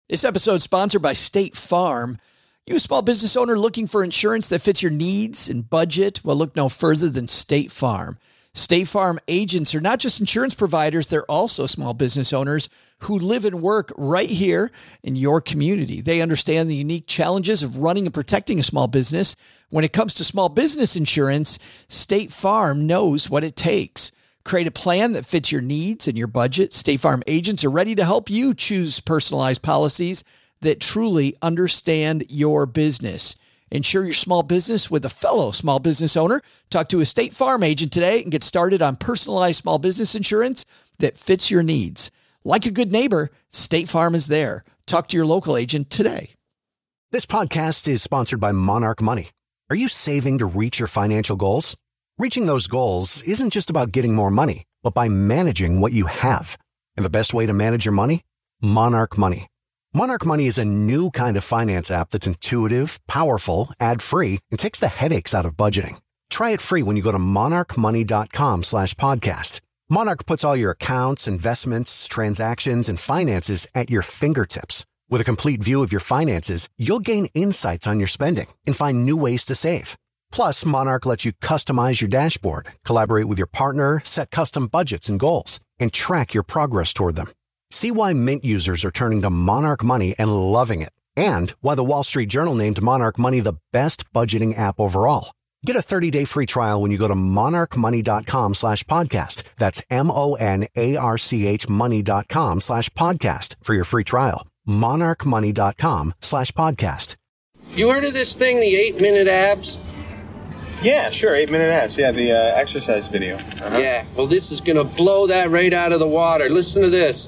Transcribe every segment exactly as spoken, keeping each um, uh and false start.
This episode is sponsored by State Farm. You a small business owner looking for insurance that fits your needs and budget? Well, look no further than State Farm. State Farm agents are not just insurance providers, they're also small business owners who live and work right here in your community. They understand the unique challenges of running and protecting a small business. When it comes to small business insurance, State Farm knows what it takes. Create a plan that fits your needs and your budget. State Farm agents are ready to help you choose personalized policies that truly understand your business. Insure your small business with a fellow small business owner. Talk to a State Farm agent today and get started on personalized small business insurance that fits your needs. Like a good neighbor, State Farm is there. Talk to your local agent today. This podcast is sponsored by Monarch Money. Are you saving to reach your financial goals? Reaching those goals isn't just about getting more money, but by managing what you have. And the best way to manage your money? Monarch Money. Monarch Money is a new kind of finance app that's intuitive, powerful, ad-free, and takes the headaches out of budgeting. Try it free when you go to monarchmoney.com slash podcast. Monarch puts all your accounts, investments, transactions, and finances at your fingertips. With a complete view of your finances, you'll gain insights on your spending and find new ways to save. Plus, Monarch lets you customize your dashboard, collaborate with your partner, set custom budgets and goals, and track your progress toward them. See why Mint users are turning to Monarch Money and loving it, and why the Wall Street Journal named Monarch Money the best budgeting app overall. Get a thirty-day free trial when you go to monarchmoney.com slash podcast. That's M-O-N-A-R-C-H money.com slash podcast for your free trial. monarchmoney.com slash podcast. You heard of this thing, the eight-minute abs? Yeah, sure, eight-minute abs. Yeah, the uh, exercise video. Uh-huh. Yeah, well, this is going to blow that right out of the water. Listen to this.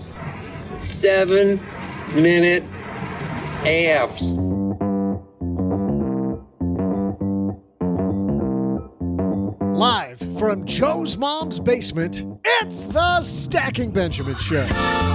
Seven-minute abs. Live from Joe's mom's basement, it's the Stacking Benjamin Show.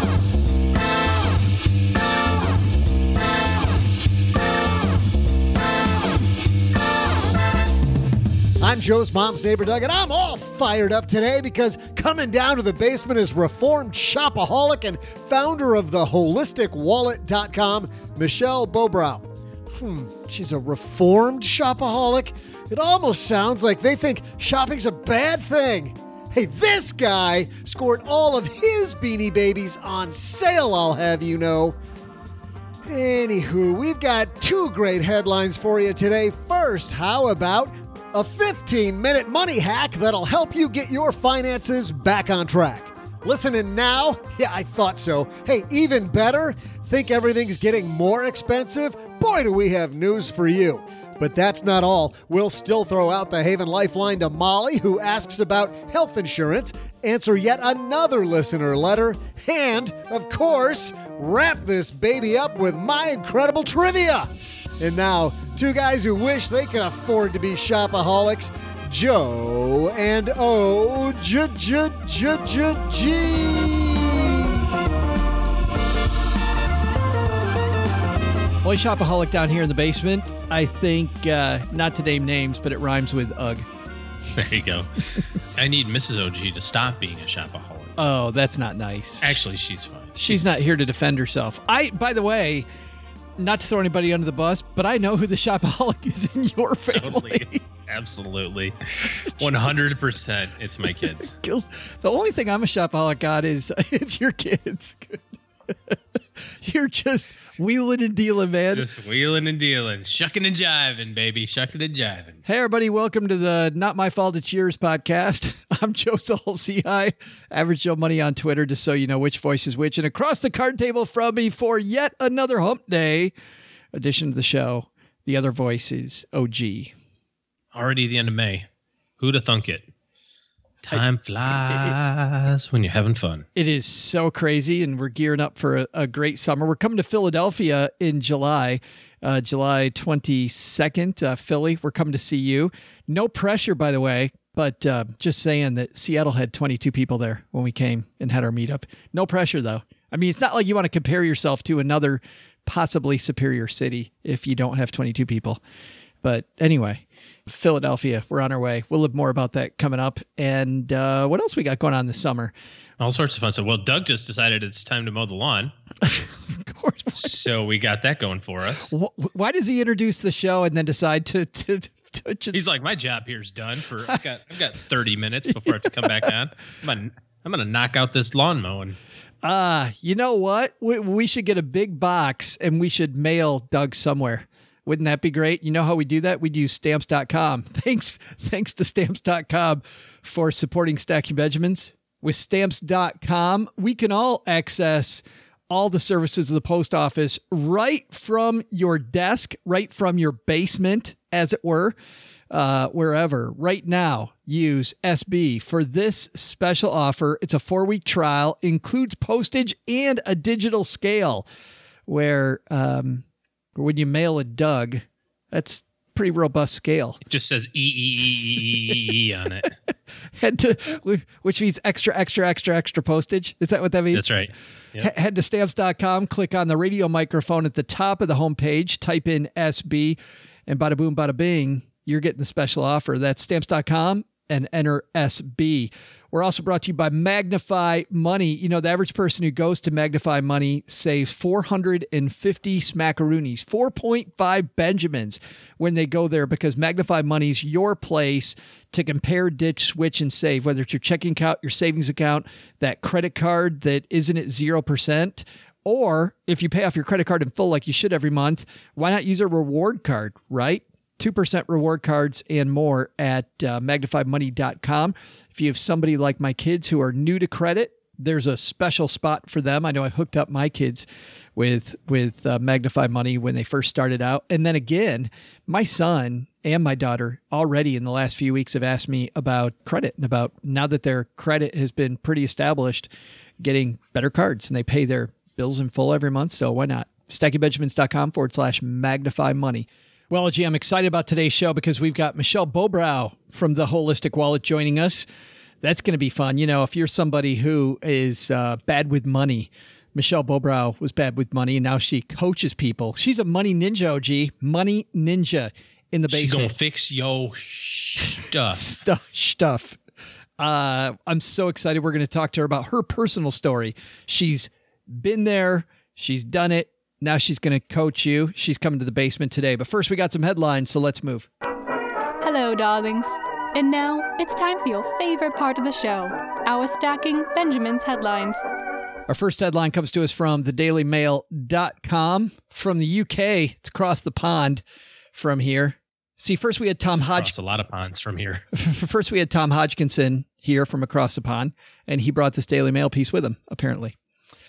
I'm Joe's mom's neighbor, Doug, and I'm all fired up today because coming down to the basement is reformed shopaholic and founder of the holistic wallet dot com, Michelle Bobrow. Hmm, she's a reformed shopaholic? It almost sounds like they think shopping's a bad thing. Hey, this guy scored all of his Beanie Babies on sale, I'll have you know. Anywho, we've got two great headlines for you today. First, how about a fifteen-minute money hack that'll help you get your finances back on track. Listening now? Yeah, I thought so. Hey, even better? Think everything's getting more expensive? Boy, do we have news for you. But that's not all. We'll still throw out the Haven Lifeline to Molly, who asks about health insurance, answer yet another listener letter, and, of course, wrap this baby up with my incredible trivia. And now, two guys who wish they could afford to be shopaholics, Joe and O J J J J G. Boy shopaholic down here in the basement. I think, uh, not to name names, but it rhymes with Ugg. There you go. I need Missus O G to stop being a shopaholic. Oh, that's not nice. Actually, she's fine. She's not here to defend herself. I, by the way, not to throw anybody under the bus, but I know who the shopaholic is in your family. Totally. Absolutely. one hundred percent. It's my kids. The only thing I'm a shopaholic on is it's your kids. You're just wheeling and dealing, man. Just wheeling and dealing. Shucking and jiving, baby. Shucking and jiving. Hey, everybody. Welcome to the Not My Fault It's Yours podcast. I'm Joe Saul-Sehy, Average Joe Money on Twitter, just so you know which voice is which. And across the card table from me for yet another hump day edition of the show, the other voice is O G. Already the end of May. Who'd have thunk it? Time flies it, it, when you're having fun. It is so crazy, and we're gearing up for a, a great summer. We're coming to Philadelphia in July, uh, July twenty-second, uh, Philly. We're coming to see you. No pressure, by the way, but uh, just saying that Seattle had twenty-two people there when we came and had our meetup. No pressure, though. I mean, it's not like you want to compare yourself to another possibly superior city if you don't have twenty-two people. But anyway, Philadelphia, we're on our way. We'll have more about that coming up. And uh, what else we got going on this summer? All sorts of fun stuff. Well, Doug just decided it's time to mow the lawn. Of course. So we got that going for us. Why does he introduce the show and then decide to, to, to just... He's like, my job here is done for, I've got, I've got thirty minutes before I have to come back on. I'm going I'm to knock out this lawn mowing. Ah, uh, you know what? We, we should get a big box and we should mail Doug somewhere. Wouldn't that be great? You know how we do that? We'd use stamps dot com. Thanks, thanks to stamps dot com for supporting Stacking Benjamins. With stamps dot com, we can all access all the services of the post office right from your desk, right from your basement, as it were, uh, wherever. Right now, use S B for this special offer. It's a four-week trial, includes postage and a digital scale, where um, when you mail a Doug, that's pretty robust scale. It just says E E E E E E on it. Head to, which means extra, extra, extra, extra postage. Is that what that means? That's right. Yep. Head to stamps dot com, click on the radio microphone at the top of the homepage, type in S B, and bada boom, bada bing, you're getting the special offer. That's stamps dot com and enter S B. We're also brought to you by Magnify Money. You know, the average person who goes to Magnify Money saves four hundred fifty smackaroonies, four point five Benjamins when they go there, because Magnify Money is your place to compare, ditch, switch, and save, whether it's your checking account, your savings account, that credit card that isn't at zero percent, or if you pay off your credit card in full like you should every month, why not use a reward card, right? two percent reward cards and more at uh, magnify money dot com. If you have somebody like my kids who are new to credit, there's a special spot for them. I know I hooked up my kids with with uh, Magnify Money when they first started out. And then again, my son and my daughter already in the last few weeks have asked me about credit and about, now that their credit has been pretty established, getting better cards, and they pay their bills in full every month. So why not? stacking benjamins dot com forward slash magnify money. Well, gee, I'm excited about today's show because we've got Michelle Bobrow from The Holistic Wallet joining us. That's going to be fun. You know, if you're somebody who is uh, bad with money, Michelle Bobrow was bad with money, and now she coaches people. She's a money ninja, O G. Money ninja in the basement. She's going to fix yo stuff. stuff. Stuff. Uh, I'm so excited. We're going to talk to her about her personal story. She's been there. She's done it. Now she's going to coach you. She's coming to the basement today. But first, we got some headlines, so let's move. Hello, darlings. And now it's time for your favorite part of the show, our Stacking Benjamins headlines. Our first headline comes to us from the daily mail dot com from the U K. It's across the pond from here. See, first we had Tom Hodgkinson. A lot of ponds from here. First, we had Tom Hodgkinson here from across the pond, and he brought this Daily Mail piece with him, apparently.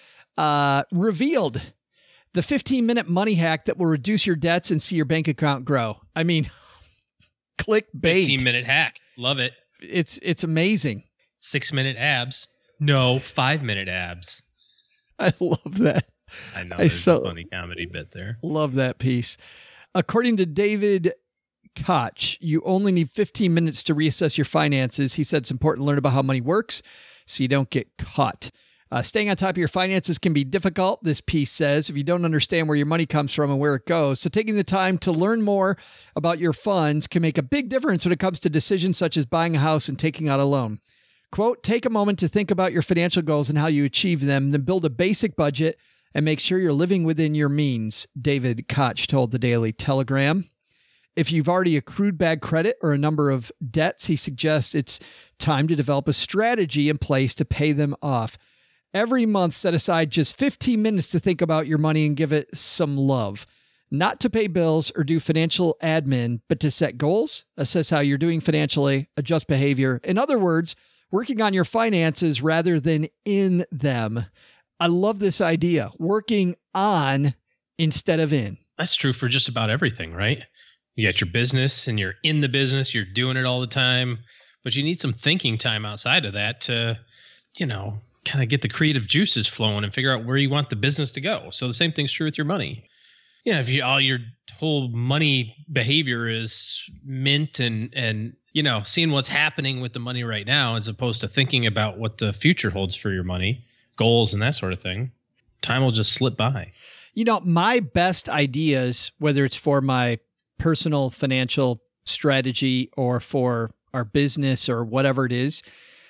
Uh, revealed. The fifteen-minute money hack that will reduce your debts and see your bank account grow. I mean, clickbait. fifteen-minute hack. Love it. It's it's amazing. Six-minute abs. No, five-minute abs. I love that. I know. I There's so a funny comedy bit there. Love that piece. According to David Koch, you only need fifteen minutes to reassess your finances. He said it's important to learn about how money works so you don't get caught. Uh, staying on top of your finances can be difficult, this piece says, if you don't understand where your money comes from and where it goes. So taking the time to learn more about your funds can make a big difference when it comes to decisions such as buying a house and taking out a loan. Quote, take a moment to think about your financial goals and how you achieve them, then build a basic budget and make sure you're living within your means, David Koch told the Daily Telegram. If you've already accrued bad credit or a number of debts, he suggests it's time to develop a strategy in place to pay them off. Every month, set aside just fifteen minutes to think about your money and give it some love. Not to pay bills or do financial admin, but to set goals, assess how you're doing financially, adjust behavior. In other words, working on your finances rather than in them. I love this idea. Working on instead of in. That's true for just about everything, right? You got your business and you're in the business, you're doing it all the time, but you need some thinking time outside of that to, you know, kind of get the creative juices flowing and figure out where you want the business to go. So the same thing's true with your money. You know, if you all your whole money behavior is mint and and you know, seeing what's happening with the money right now as opposed to thinking about what the future holds for your money, goals and that sort of thing, time will just slip by. You know, my best ideas, whether it's for my personal financial strategy or for our business or whatever it is,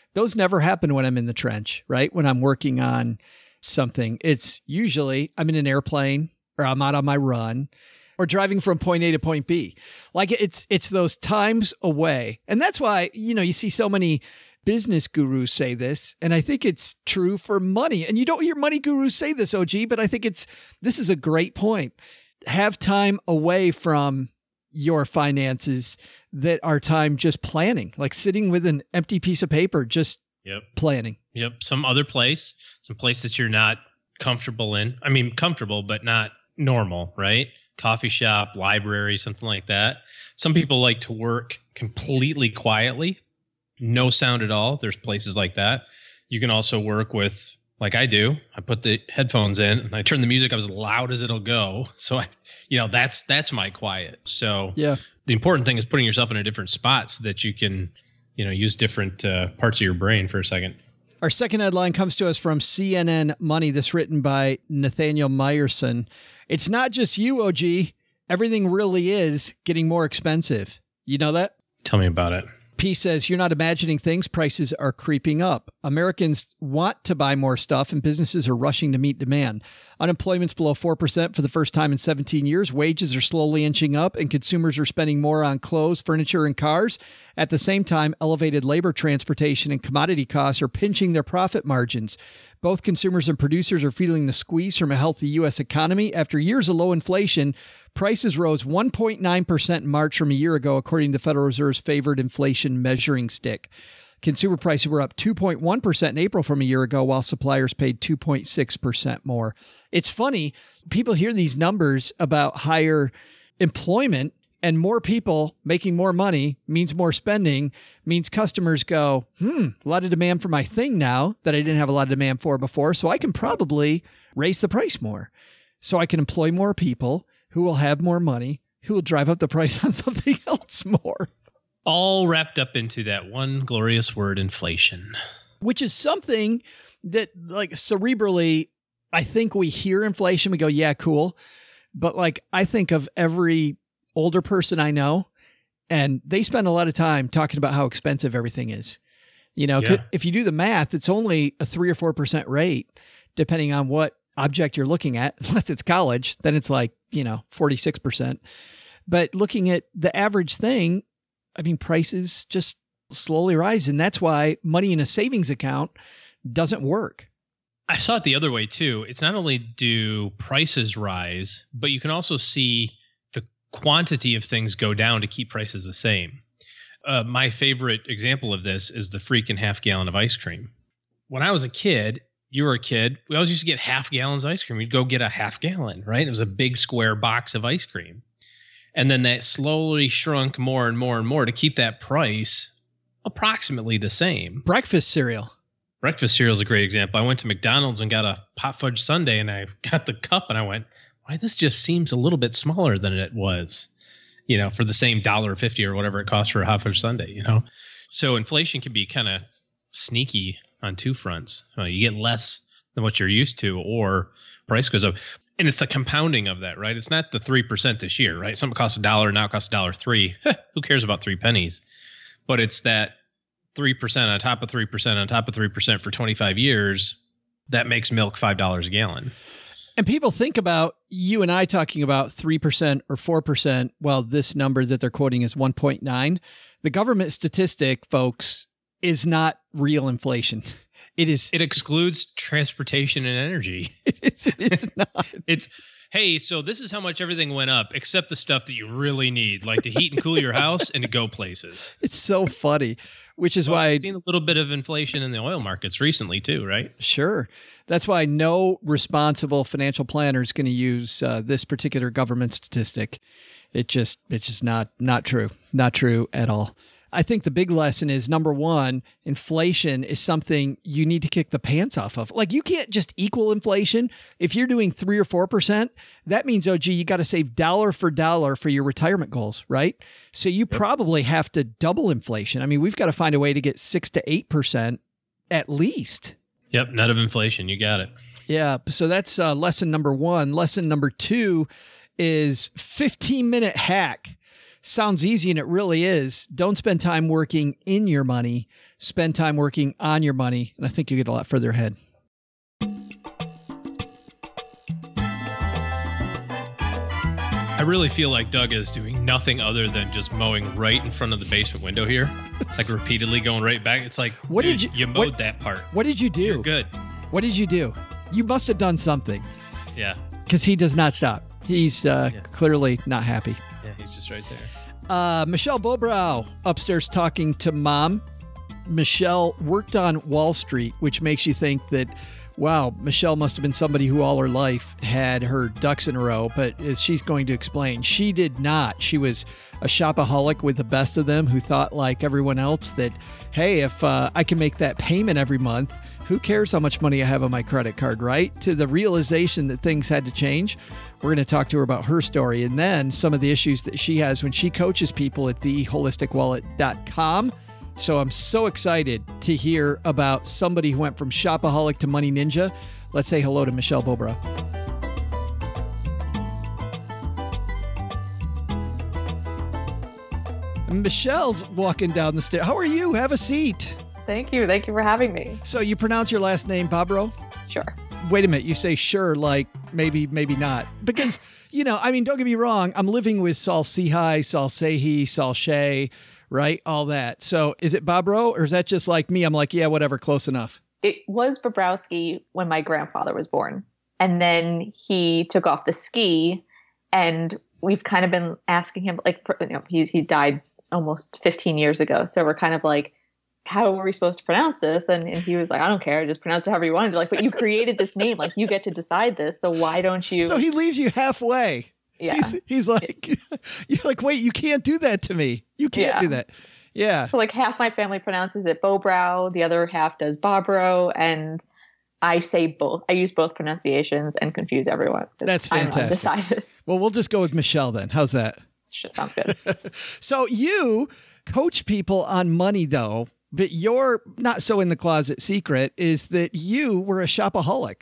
Those never happen when I'm in the trench, right? When I'm working on something, it's usually I'm in an airplane or I'm out on my run or driving from point A to point B. Like it's, it's those times away. And that's why, you know, you see so many business gurus say this, and I think it's true for money. And you don't hear money gurus say this, O G, but I think it's, this is a great point. Have time away from your finances that are time just planning, like sitting with an empty piece of paper, just yep. planning. Yep. Some other place, some place that you're not comfortable in. I mean, comfortable, but not normal, right? Coffee shop, library, something like that. Some people like to work completely quietly, no sound at all. There's places like that. You can also work with, like I do, I put the headphones in and I turn the music up as loud as it'll go. So I, you know, that's, that's my quiet. So yeah, the important thing is putting yourself in a different spot so that you can, you know, use different uh, parts of your brain for a second. Our second headline comes to us from C N N Money. This written by Nathaniel Meyerson. It's not just you, O G. Everything really is getting more expensive. You know that? Tell me about it. P says, you're not imagining things. Prices are creeping up. Americans want to buy more stuff and businesses are rushing to meet demand. Unemployment's below four percent for the first time in seventeen years. Wages are slowly inching up and consumers are spending more on clothes, furniture, and cars. At the same time, elevated labor, transportation, and commodity costs are pinching their profit margins. Both consumers and producers are feeling the squeeze from a healthy U S economy. After years of low inflation, prices rose one point nine percent in March from a year ago, according to the Federal Reserve's favored inflation measuring stick. Consumer prices were up two point one percent in April from a year ago, while suppliers paid two point six percent more. It's funny, people hear these numbers about higher employment, and more people making more money means more spending, means customers go, hmm, a lot of demand for my thing now that I didn't have a lot of demand for before, so I can probably raise the price more. So I can employ more people who will have more money, who will drive up the price on something else more. All wrapped up into that one glorious word, inflation. Which is something that, like, cerebrally, I think we hear inflation, we go, yeah, cool. But, like, I think of every older person I know, and they spend a lot of time talking about how expensive everything is. You know, Yeah. if you do the math, it's only a three or four percent rate, depending on what object you're looking at. Unless it's college, then it's like, you know, forty-six percent. But looking at the average thing, I mean, prices just slowly rise. And that's why money in a savings account doesn't work. I saw it the other way too. It's not only do prices rise, but you can also see the quantity of things go down to keep prices the same. Uh, my favorite example of this is the freaking half gallon of ice cream. When I was a kid, you were a kid, we always used to get half gallons of ice cream. We'd go get a half gallon, right? It was a big square box of ice cream. And then that slowly shrunk more and more and more to keep that price approximately the same. Breakfast cereal. Breakfast cereal is a great example. I went to McDonald's and got a pot fudge sundae, and I got the cup, and I went, why, this just seems a little bit smaller than it was, you know, for the same one dollar fifty or whatever it costs for a hot fudge sundae, you know? So inflation can be kind of sneaky on two fronts. Uh, you get less than what you're used to, or price goes up. And it's the compounding of that, right? It's not the three percent this year, right? Something costs a dollar, now it costs a dollar three. Who cares about three pennies? But it's that three percent on top of three percent on top of three percent for twenty-five years. That makes milk five dollars a gallon. And people think about you and I talking about three percent or four percent. Well, this number that they're quoting is one point nine. The government statistic, folks, is not real inflation. It is. It excludes transportation and energy. It is, it is not. It's, hey, so this is how much everything went up, except the stuff that you really need, like to heat and cool your house and to go places. It's so funny, which is well, why I've seen a little bit of inflation in the oil markets recently too, right? Sure. That's why no responsible financial planner is going to use uh, this particular government statistic. It just, it's just not, not true. Not true at all. I think the big lesson is, number one, inflation is something you need to kick the pants off of. Like, you can't just equal inflation. If you're doing three or four percent, that means, oh, gee, you got to save dollar for dollar for your retirement goals, right? So you yep. probably have to double inflation. I mean, we've got to find a way to get six to eight percent at least. Yep. Net of inflation. You got it. Yeah. So that's uh, lesson number one. Lesson number two is fifteen minute hack Sounds easy, and it really is. Don't spend time working in your money. Spend time working on your money, and I think you get a lot further ahead. I really feel like Doug is doing nothing other than just mowing right in front of the basement window here, like repeatedly going right back. It's like, what dude, did you? You mowed what, that part. What did you do? You're good. What did you do? You must have done something. Yeah. Because he does not stop. He's uh, Yeah. clearly not happy. Yeah, he's just right there. Uh, Michelle Bobrow upstairs talking to mom. Michelle worked on Wall Street, which makes you think that, wow, Michelle must have been somebody who all her life had her ducks in a row. But as she's going to explain, she did not. She was a shopaholic with the best of them who thought, like everyone else, that, hey, if uh, I can make that payment every month, who cares how much money I have on my credit card, right? To the realization that things had to change. We're going to talk to her about her story and then some of the issues that she has when she coaches people at the holistic wallet dot com. So I'm so excited to hear about somebody who went from shopaholic to money ninja. Let's say hello to Michelle Bobrow. Michelle's walking down the stairs. How are you? Have a seat. Thank you. Thank you for having me. So you pronounce your last name Bobrow? Sure. Wait a minute. You say sure, like maybe, maybe not. Because, you know, I mean, don't get me wrong. I'm living with Saul Sehi, Saul Sehi, Saul Shea, right? All that. So is it Bobrow or is that just like me? I'm like, yeah, whatever. Close enough. It was Bobrowski when my grandfather was born. And then he took off the ski and we've kind of been asking him, like, you know, he, he died almost fifteen years ago. So we're kind of like, how were we supposed to pronounce this? And, and he was like, I don't care. Just pronounce it however you wanted. Like, but you created this name. Like, you get to decide this. So why don't you? So he leaves you halfway. Yeah. He's, he's like, you're like, wait, you can't do that to me. You can't Yeah. do that. Yeah. So like half my family pronounces it Bobrow. The other half does Bobrow. And I say both. I use both pronunciations and confuse everyone. That's I'm fantastic. undecided. Well, we'll just go with Michelle then. How's that? Sure, sounds good. So you coach people on money, though, but your not so in the closet secret is that you were a shopaholic.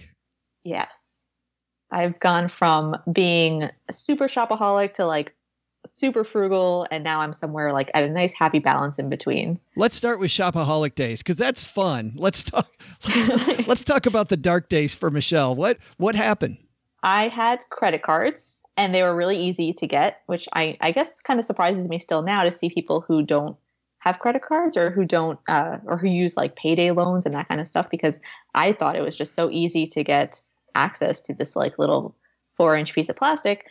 Yes. I've gone from being a super shopaholic to like super frugal. And now I'm somewhere like at a nice happy balance in between. Let's start with shopaholic days because that's fun. Let's talk. Let's, let's talk about the dark days for Michelle. What what happened? I had credit cards and they were really easy to get, which I, I guess kind of surprises me still now to see people who don't have credit cards or who don't uh, or who use like payday loans and that kind of stuff, because I thought it was just so easy to get access to this like little four inch piece of plastic.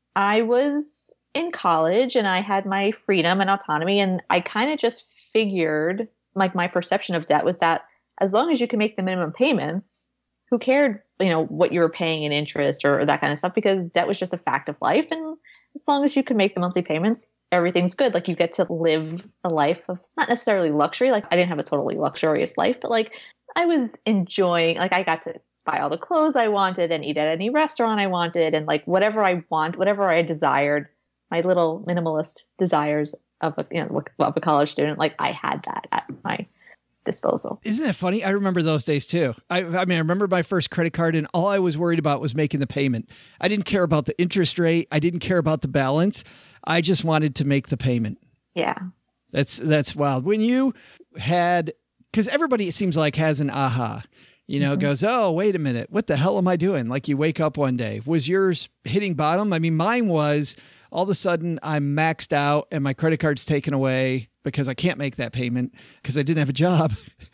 I was in college and I had my freedom and autonomy, and I kind of just figured like my perception of debt was that as long as you can make the minimum payments, who cared, you know, what you were paying in interest or, or that kind of stuff, because debt was just a fact of life. And as long as you can make the monthly payments, everything's good. Like you get to live a life of not necessarily luxury. Like I didn't have a totally luxurious life, but like I was enjoying, like I got to buy all the clothes I wanted and eat at any restaurant I wanted. And like whatever I want, whatever I desired, my little minimalist desires of a, you know, of a college student, like I had that at my disposal. Isn't that funny? I remember those days too. I, I mean, I remember my first credit card and all I was worried about was making the payment. I didn't care about the interest rate. I didn't care about the balance. I just wanted to make the payment. Yeah. That's, that's wild. When you had, because everybody, it seems like, has an aha, you know, mm-hmm. goes, oh, wait a minute. What the hell am I doing? Like you wake up one day. Was yours hitting bottom? I mean, mine was all of a sudden I'm maxed out and my credit card's taken away because I can't make that payment because I didn't have a job.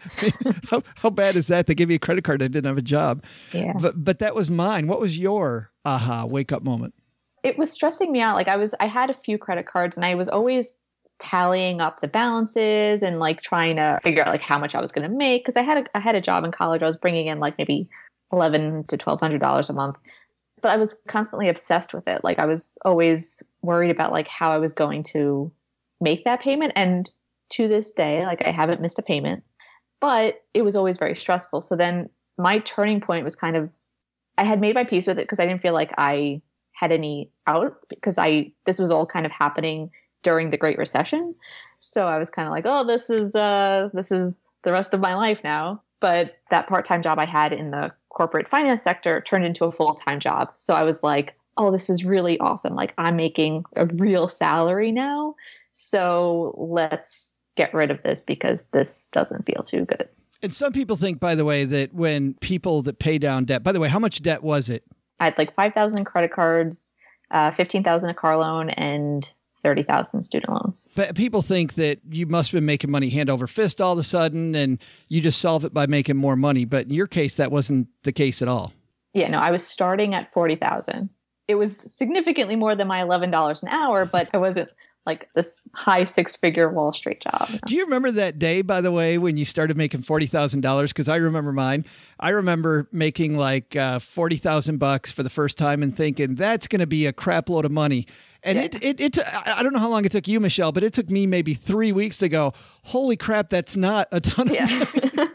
how, how bad is that? They give you a credit card. I didn't have a job. Yeah. But, but that was mine. What was your aha wake up moment? It was stressing me out. Like I was, I had a few credit cards and I was always tallying up the balances and like trying to figure out like how much I was going to make. Cause I had a, I had a job in college. I was bringing in like maybe eleven to twelve hundred dollars a month, but I was constantly obsessed with it. Like I was always worried about like how I was going to make that payment. And to this day, like I haven't missed a payment, but it was always very stressful. So then my turning point was kind of, I had made my peace with it because I didn't feel like I had any out because I, this was all kind of happening during the Great Recession. So I was kind of like, oh, this is, uh, this is the rest of my life now. But that part-time job I had in the corporate finance sector turned into a full-time job. So I was like, oh, this is really awesome. Like I'm making a real salary now. So let's get rid of this because this doesn't feel too good. And some people think, by the way, that when people that pay down debt, by the way, how much debt was it? I had like five thousand credit cards, uh, fifteen thousand a car loan, and thirty thousand student loans. But people think that you must have been making money hand over fist all of a sudden and you just solve it by making more money. But in your case, that wasn't the case at all. Yeah, no, I was starting at forty thousand. It was significantly more than my eleven dollars an hour, but I wasn't like this high six figure Wall Street job. You know? Do you remember that day, by the way, when you started making forty thousand dollars? Because I remember mine. I remember making like uh, forty thousand bucks for the first time and thinking that's going to be a crap load of money. And yeah. it, it, it, I don't know how long it took you, Michelle, but it took me maybe three weeks to go, holy crap, that's not a ton of yeah. money.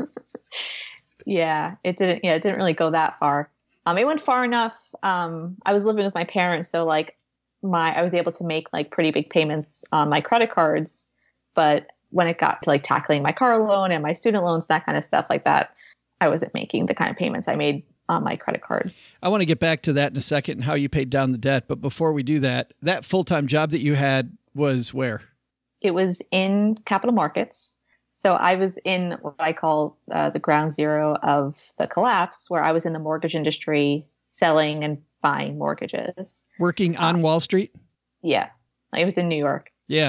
yeah, it didn't, yeah, it didn't really go that far. Um, it went far enough. Um, I was living with my parents. So like my, I was able to make like pretty big payments on my credit cards. But when it got to like tackling my car loan and my student loans, that kind of stuff like that, I wasn't making the kind of payments I made on my credit card. I want to get back to that in a second and how you paid down the debt. But before we do that, that full-time job that you had was where? It was in capital markets. So I was in what I call uh, the ground zero of the collapse, where I was in the mortgage industry selling and buying mortgages. Working on um, Wall Street? Yeah. I was in New York. Yeah.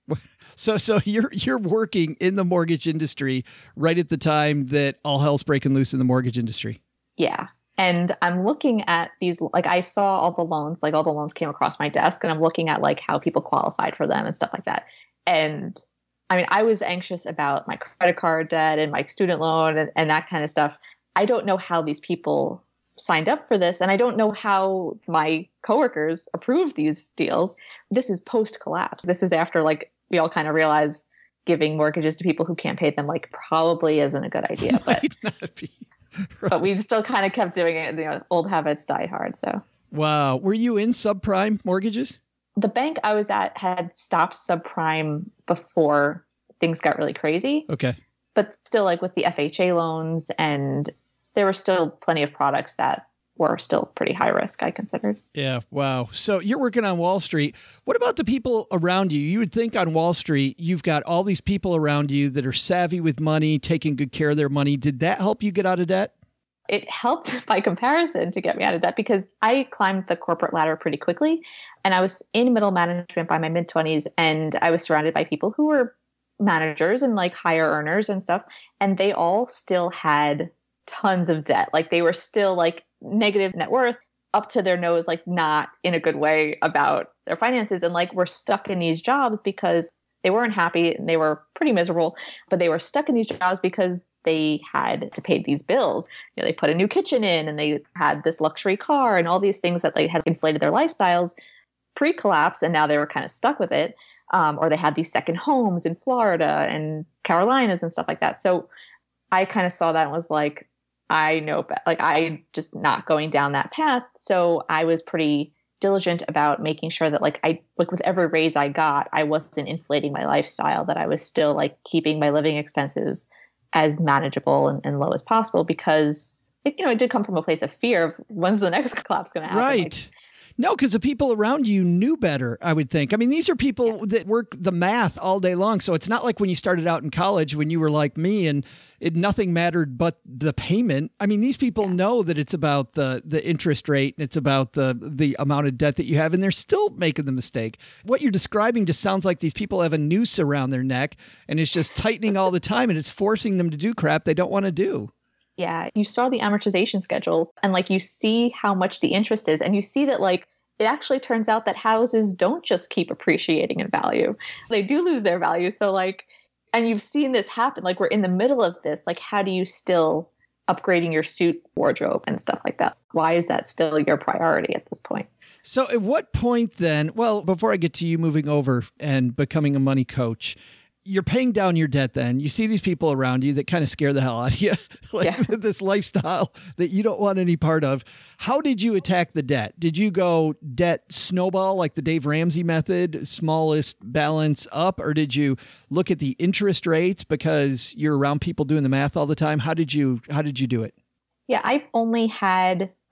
So so you're you're working in the mortgage industry right at the time that all hell's breaking loose in the mortgage industry. Yeah. And I'm looking at these, like I saw all the loans, like all the loans came across my desk, and I'm looking at like how people qualified for them and stuff like that. And I mean, I was anxious about my credit card debt and my student loan and, and that kind of stuff. I don't know how these people signed up for this, and I don't know how my coworkers approved these deals. This is post-collapse. This is after like we all kind of realize giving mortgages to people who can't pay them like probably isn't a good idea. But, right. but we still kind of kept doing it. You know, old habits die hard. So wow. Were you in subprime mortgages? The bank I was at had stopped subprime before things got really crazy. Okay. But still, like with the F H A loans, and there were still plenty of products that were still pretty high risk, I considered. Yeah. Wow. So you're working on Wall Street. What about the people around you? You would think on Wall Street, you've got all these people around you that are savvy with money, taking good care of their money. Did that help you get out of debt? It helped by comparison to get me out of debt because I climbed the corporate ladder pretty quickly, and I was in middle management by my mid twenties, and I was surrounded by people who were managers and like higher earners and stuff. And they all still had tons of debt. Like they were still like negative net worth up to their nose, like not in a good way about their finances. And like were stuck in these jobs because they weren't happy and they were pretty miserable, but they were stuck in these jobs because they had to pay these bills. You know, they put a new kitchen in and they had this luxury car and all these things that like had inflated their lifestyles pre-collapse. And now they were kind of stuck with it. Um, or they had these second homes in Florida and Carolinas and stuff like that. So I kind of saw that and was like, I know, like I just not going down that path. So I was pretty diligent about making sure that like I, like with every raise I got, I wasn't inflating my lifestyle, that I was still like keeping my living expenses as manageable and, and low as possible, because it, you know, it did come from a place of fear of when's the next collapse going to happen. Right. Like, no, because the people around you knew better, I would think. I mean, these are people yeah. that work the math all day long. So it's not like when you started out in college when you were like me and it nothing mattered but the payment. I mean, these people yeah. know that it's about the the interest rate and it's about the the amount of debt that you have, and they're still making the mistake. What you're describing just sounds like these people have a noose around their neck and it's just tightening all the time, and it's forcing them to do crap they don't want to do. Yeah, you saw the amortization schedule and like you see how much the interest is, and you see that like it actually turns out that houses don't just keep appreciating in value. They do lose their value. So like, and you've seen this happen, like we're in the middle of this, like how do you still upgrading your suit wardrobe and stuff like that? Why is that still your priority at this point? So at what point then, well, before I get to you moving over and becoming a money coach, you're paying down your debt then. You see these people around you that kind of scare the hell out of you, like yeah. this lifestyle that you don't want any part of. How did you attack the debt? Did you go debt snowball like the Dave Ramsey method, smallest balance up? Or did you look at the interest rates because you're around people doing the math all the time? How did you, how did you do it? Yeah, I only had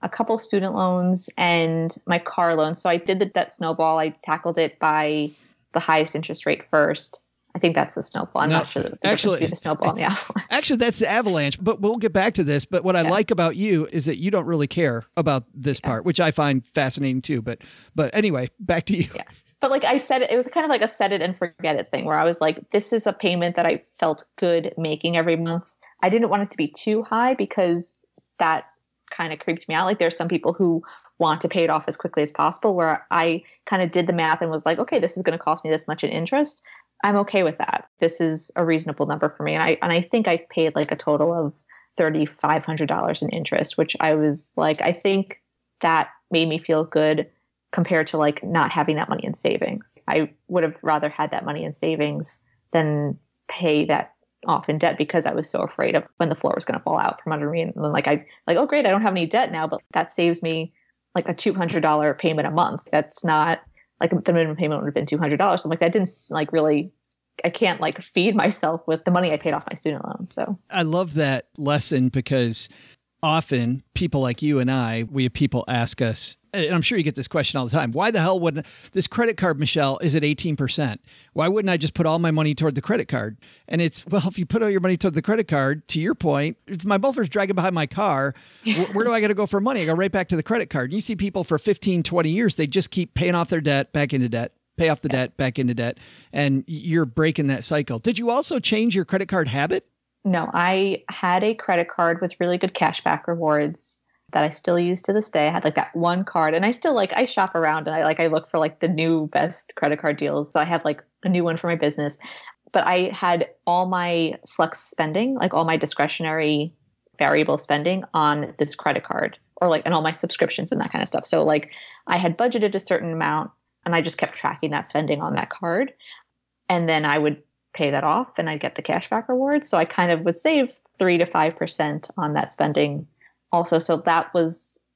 a couple student loans, and my car loan. So I did the debt snowball. I tackled it by the highest interest rate first. I think that's the snowball. I'm No, not sure the actually- difference between the snowball and the avalanche. Actually, that's the avalanche, but we'll get back to this. But what I Yeah. like about you is that you don't really care about this Yeah. part, which I find fascinating too. But, but anyway, back to you. Yeah. But like I said, it was kind of like a set it and forget it thing where I was like, this is a payment that I felt good making every month. I didn't want it to be too high because that kind of creeped me out. Like there's some people who want to pay it off as quickly as possible, where I kind of did the math and was like, okay, this is going to cost me this much in interest. I'm okay with that. This is a reasonable number for me. And I and I think I paid like a total of three thousand five hundred dollars in interest, which I was like, I think that made me feel good compared to like not having that money in savings. I would have rather had that money in savings than pay that off in debt because I was so afraid of when the floor was going to fall out from under me. And then like I like, oh great, I don't have any debt now, but that saves me like a two hundred dollars payment a month. That's not like the minimum payment would have been two hundred dollars. So I'm like, that didn't like really, I can't like feed myself with the money I paid off my student loan. So I love that lesson because often people like you and I, we have people ask us, and I'm sure you get this question all the time, why the hell wouldn't this credit card, Michelle, is at eighteen percent? Why wouldn't I just put all my money toward the credit card? And it's, well, if you put all your money toward the credit card, to your point, if my buffer's dragging behind my car, where, where do I got to go for money? I go right back to the credit card. And you see people for fifteen, twenty years, they just keep paying off their debt, back into debt, pay off the debt, back into debt. And you're breaking that cycle. Did you also change your credit card habit? no, I had a credit card with really good cashback rewards that I still use to this day. I had like that one card, and I still like, I shop around and I like, I look for like the new best credit card deals. So I have like a new one for my business, but I had all my flex spending, like all my discretionary variable spending on this credit card, or like, and all my subscriptions and that kind of stuff. So like I had budgeted a certain amount and I just kept tracking that spending on that card. And then I would pay that off and I'd get the cashback rewards. So I kind of would save three to five percent on that spending also. So that was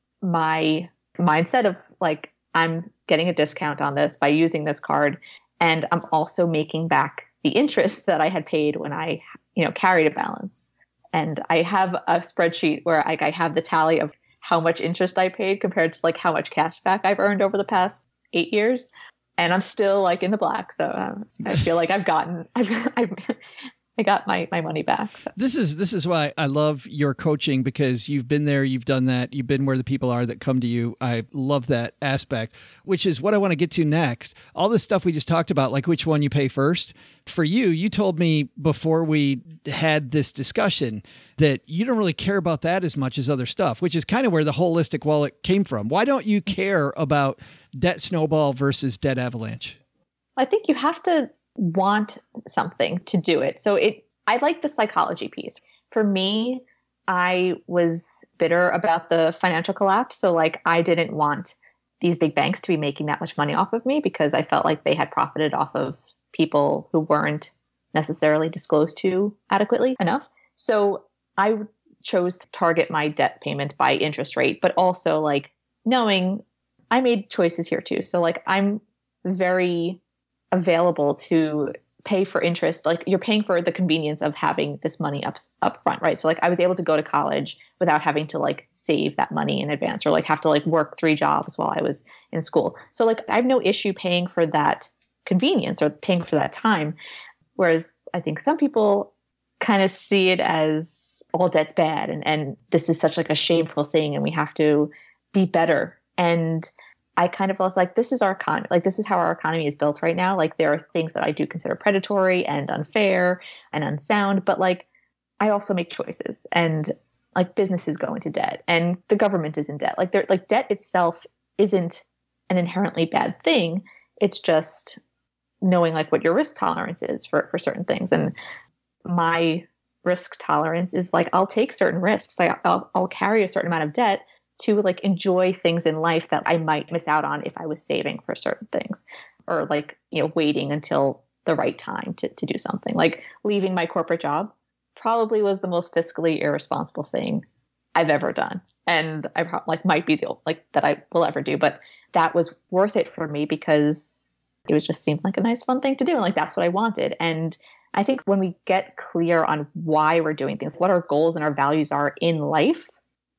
my mindset of like, I'm getting a discount on this by using this card. And I'm also making back the interest that I had paid when I, you know, carried a balance. And I have a spreadsheet where I, I have the tally of how much interest I paid compared to like how much cash back I've earned over the past eight years. And I'm still like in the black. So um, I feel like I've gotten, I've, I've I got my, my money back. So. This is this is why I love your coaching, because you've been there, you've done that, you've been where the people are that come to you. I love that aspect, which is what I want to get to next. All this stuff we just talked about, like which one you pay first. For you, you told me before we had this discussion that you don't really care about that as much as other stuff, which is kind of where the holistic wallet came from. Why don't you care about debt snowball versus debt avalanche? I think you have to want something to do it. So it, I like the psychology piece. For me, I was bitter about the financial collapse. So like I didn't want these big banks to be making that much money off of me because I felt like they had profited off of people who weren't necessarily disclosed to adequately enough. So I chose to target my debt payment by interest rate, but also like knowing I made choices here too. So like I'm very available to pay for interest. Like you're paying for the convenience of having this money up up front, right? So like I was able to go to college without having to like save that money in advance or like have to like work three jobs while I was in school. So like I have no issue paying for that convenience or paying for that time. Whereas I think some people kind of see it as all debt's bad and, and this is such like a shameful thing and we have to be better. And I kind of was like, this is our economy. Like, this is how our economy is built right now. Like, there are things that I do consider predatory and unfair and unsound, but like, I also make choices and like businesses go into debt and the government is in debt. Like, they're like debt itself isn't an inherently bad thing. It's just knowing like what your risk tolerance is for, for certain things. And my risk tolerance is like, I'll take certain risks. Like, I'll, I'll carry a certain amount of debt to like enjoy things in life that I might miss out on if I was saving for certain things or like, you know, waiting until the right time to, to do something. Like leaving my corporate job probably was the most fiscally irresponsible thing I've ever done. And I probably like might be the like that I will ever do, but that was worth it for me because it was just seemed like a nice, fun thing to do. And like, that's what I wanted. And I think when we get clear on why we're doing things, what our goals and our values are in life,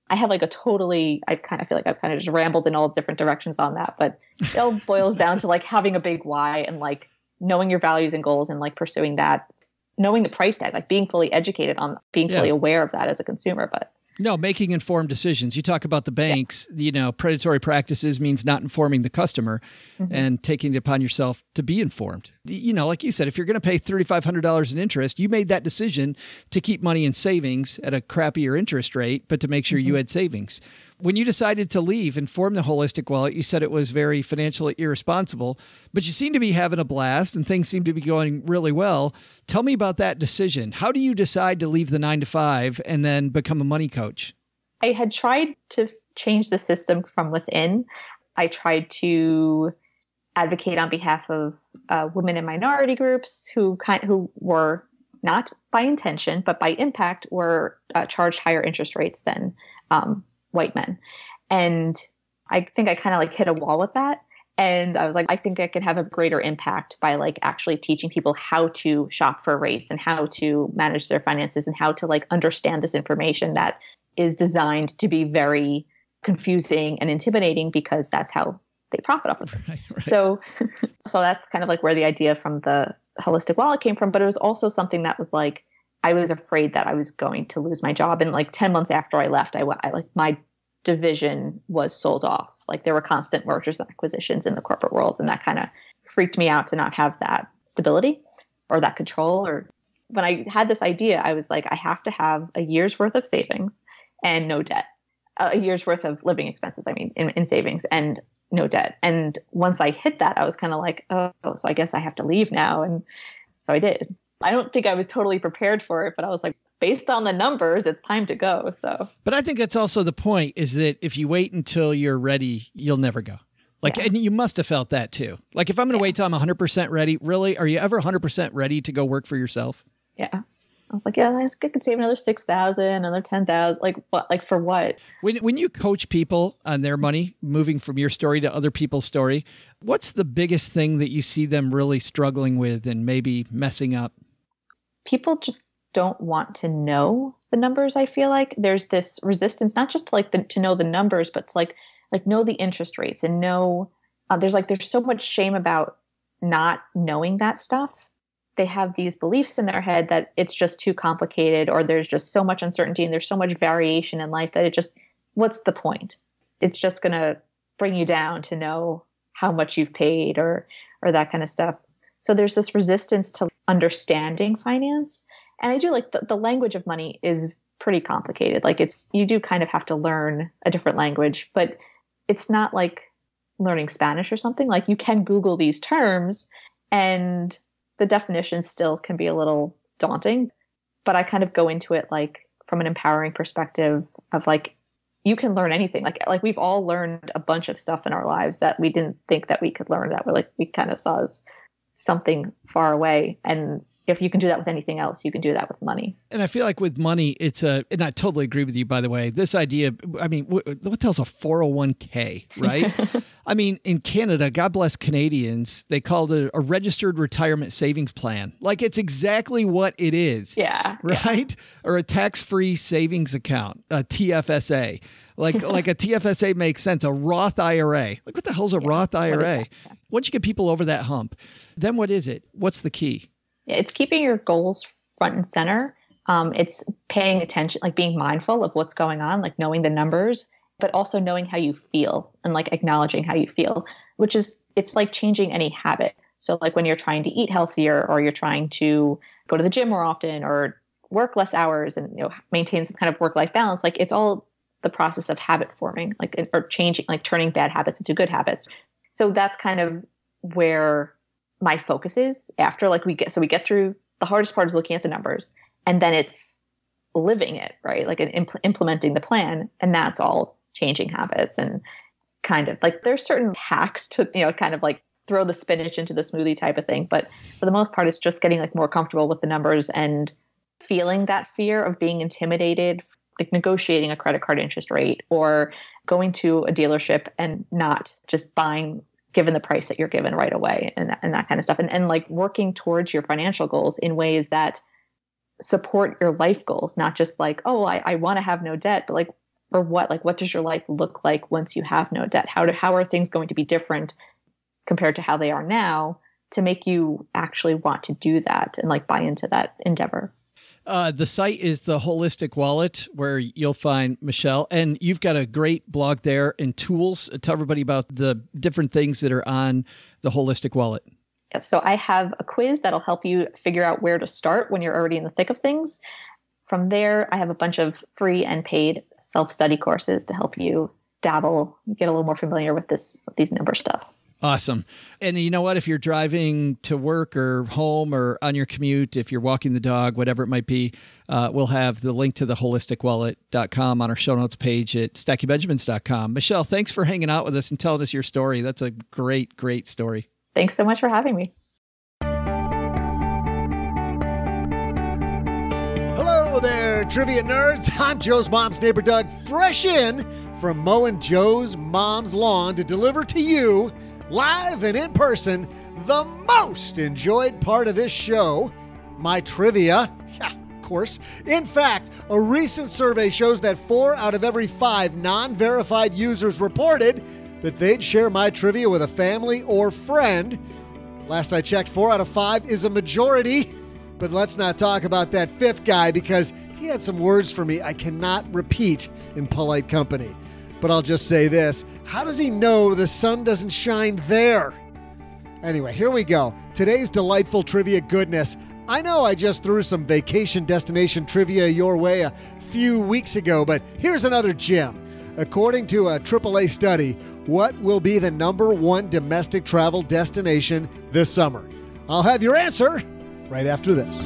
I have like a totally, I kind of feel like I've kind of just rambled in all different directions on that, but it all boils down to like having a big why and like knowing your values and goals and like pursuing that, knowing the price tag, like being fully educated on being fully Yeah. aware of that as a consumer. But No, making informed decisions. You talk about the banks, yeah. you know, predatory practices means not informing the customer mm-hmm. and taking it upon yourself to be informed. You know, like you said, if you're going to pay three thousand five hundred dollars in interest, you made that decision to keep money in savings at a crappier interest rate, but to make sure mm-hmm. you had savings. When you decided to leave and form the Holistic Wallet, you said it was very financially irresponsible, but you seem to be having a blast and things seem to be going really well. Tell me about that decision. How do you decide to leave the nine to five and then become a money coach? I had tried to change the system from within. I tried to advocate on behalf of uh, women and minority groups who kind who were not by intention, but by impact were uh, charged higher interest rates than um, white men. And I think I kind of like hit a wall with that. And I was like, I think I could have a greater impact by like actually teaching people how to shop for rates and how to manage their finances and how to like understand this information that is designed to be very confusing and intimidating because that's how they profit off of it. Right, right. So, so that's kind of like where the idea from the Holistic Wallet came from. But it was also something that was like, I was afraid that I was going to lose my job. And like ten months after I left, I, I like my division was sold off. Like there were constant mergers and acquisitions in the corporate world. And that kind of freaked me out to not have that stability or that control. Or when I had this idea, I was like, I have to have a year's worth of savings and no debt, a year's worth of living expenses. I mean, in, in savings and no debt. And once I hit that, I was kind of like, oh, so I guess I have to leave now. And so I did. I don't think I was totally prepared for it, but I was like, based on the numbers, it's time to go. So, but I think that's also the point is that if you wait until you're ready, you'll never go. Like, yeah. and you must have felt that too. Like if I'm going to yeah. wait till I'm one hundred percent ready, really, are you ever one hundred percent ready to go work for yourself? Yeah. I was like, yeah, I could save another six thousand, another ten thousand. Like what? Like for what? When when you coach people on their money, moving from your story to other people's story, what's the biggest thing that you see them really struggling with and maybe messing up? People just don't want to know the numbers. I feel like there's this resistance, not just to like the, to know the numbers, but to like like know the interest rates and know. Uh, there's like there's so much shame about not knowing that stuff. They have these beliefs in their head that it's just too complicated or there's just so much uncertainty and there's so much variation in life that it just, what's the point? It's just going to bring you down to know how much you've paid or, or that kind of stuff. So there's this resistance to understanding finance. And I do like the, the language of money is pretty complicated. Like it's, you do kind of have to learn a different language, but it's not like learning Spanish or something. Like you can Google these terms and the definition still can be a little daunting, but I kind of go into it like from an empowering perspective of like, you can learn anything. Like, like we've all learned a bunch of stuff in our lives that we didn't think that we could learn, that we like, we kind of saw as something far away. And if you can do that with anything else, you can do that with money. And I feel like with money, it's a, and I totally agree with you, by the way, this idea, I mean, what, what the hell's a four oh one k, right? I mean, in Canada, God bless Canadians, they called it a registered retirement savings plan. Like it's exactly what it is. Yeah. Right? Yeah. Or a tax-free savings account, a T F S A. Like, like a T F S A makes sense. A Roth I R A. Like what the hell's a yeah. Roth I R A? Yeah. Once you get people over that hump, then what is it? What's the key? It's keeping your goals front and center. Um, it's paying attention, like being mindful of what's going on, like knowing the numbers, but also knowing how you feel and like acknowledging how you feel, which is, it's like changing any habit. So like when you're trying to eat healthier or you're trying to go to the gym more often or work less hours and, you know, maintain some kind of work-life balance, like it's all the process of habit forming, like, or changing, like turning bad habits into good habits. So that's kind of where my focus is after like we get, so we get through the hardest part is looking at the numbers and then it's living it, right? Like an impl- implementing the plan. And that's all changing habits and kind of like there's certain hacks to, you know, kind of like throw the spinach into the smoothie type of thing. But for the most part, it's just getting like more comfortable with the numbers and feeling that fear of being intimidated, like negotiating a credit card interest rate or going to a dealership and not just buying given the price that you're given right away and that, and that kind of stuff. And, and like working towards your financial goals in ways that support your life goals, not just like, oh, I, I want to have no debt, but like, for what? Like, what does your life look like once you have no debt? How do, how are things going to be different compared to how they are now to make you actually want to do that and like buy into that endeavor? Uh, the site is the Holistic Wallet, where you'll find Michelle, and you've got a great blog there and tools. Tell everybody about the different things that are on the Holistic Wallet. Yeah, so I have a quiz that'll help you figure out where to start when you're already in the thick of things. From there, I have a bunch of free and paid self-study courses to help you dabble, get a little more familiar with this, with these number stuff. Awesome. And you know what? If you're driving to work or home or on your commute, if you're walking the dog, whatever it might be, uh, we'll have the link to the holistic wallet dot com on our show notes page at stacky benjamins dot com. Michelle, thanks for hanging out with us and telling us your story. That's a great, great story. Thanks so much for having me. Hello there, trivia nerds. I'm Joe's mom's neighbor, Doug, fresh in from mowing Joe's mom's lawn to deliver to you, live and in person, the most enjoyed part of this show, my trivia. Yeah, of course. In fact, a recent survey shows that four out of every five non-verified users reported that they'd share my trivia with a family or friend. Last I checked, four out of five is a majority. But let's not talk about that fifth guy because he had some words for me I cannot repeat in polite company. But I'll just say this. How does he know the sun doesn't shine there? Anyway, here we go. Today's delightful trivia goodness. I know I just threw some vacation destination trivia your way a few weeks ago, but here's another gem. According to a triple A study, what will be the number one domestic travel destination this summer? I'll have your answer right after this.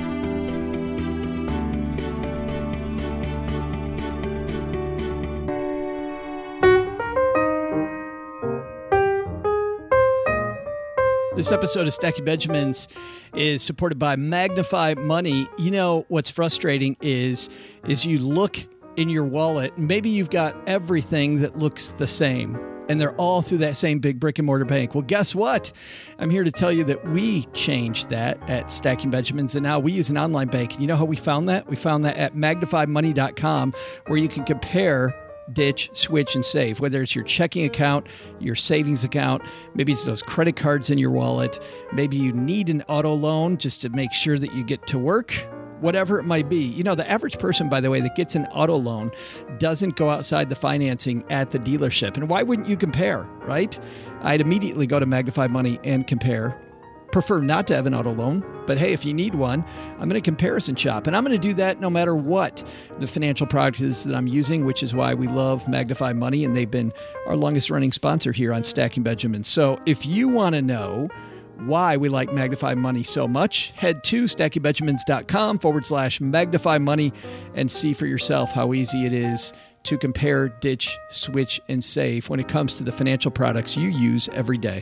This episode of Stacky Benjamins is supported by Magnify Money. You know, what's frustrating is, is you look in your wallet, maybe you've got everything that looks the same, and they're all through that same big brick and mortar bank. Well, guess what? I'm here to tell you that we changed that at Stacking Benjamins, and now we use an online bank. And you know how we found that? We found that at magnify money dot com, where you can compare, ditch, switch, and save. Whether it's your checking account, your savings account, maybe it's those credit cards in your wallet, maybe you need an auto loan just to make sure that you get to work. Whatever it might be. You know, the average person, by the way, that gets an auto loan doesn't go outside the financing at the dealership. And why wouldn't you compare, right? I'd immediately go to Magnify Money and compare. Prefer not to have an auto loan, but hey, if you need one, I'm going to comparison shop. And I'm going to do that no matter what the financial product is that I'm using, which is why we love Magnify Money, and they've been our longest running sponsor here on Stacking Benjamins. So if you want to know why we like Magnify Money so much, head to stackybenjamins.com forward slash magnify money and see for yourself how easy it is to compare, ditch, switch, and save when it comes to the financial products you use every day.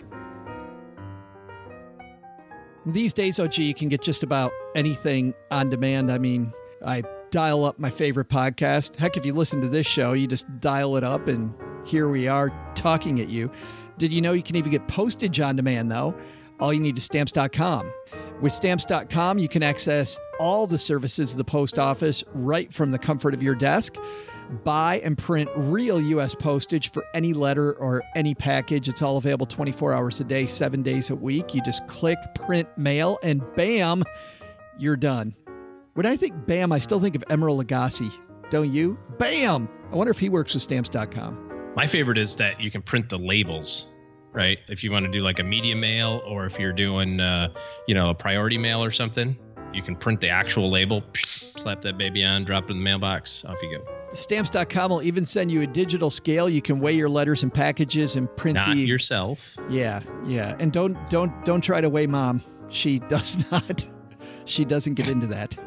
These days, O G, you can get just about anything on demand. I mean, I dial up my favorite podcast. Heck, if you listen to this show, you just dial it up and here we are talking at you. Did you know you can even get postage on demand, though? All you need is stamps dot com. With stamps dot com, you can access all the services of the post office right from the comfort of your desk. Buy and print real U S postage for any letter or any package. It's all available twenty-four hours a day, seven days a week. You just click print mail and bam, you're done. When I think bam, I still think of Emeril Lagasse. Don't you? Bam! I wonder if he works with stamps dot com. My favorite is that you can print the labels, right? If you want to do like a media mail, or if you're doing, uh, you know, a priority mail or something, you can print the actual label, slap that baby on, drop it in the mailbox, off you go. stamps dot com will even send you a digital scale. You can weigh your letters and packages and print Not the yourself. Yeah, yeah. And don't don't don't try to weigh mom. She does not. She doesn't get into that.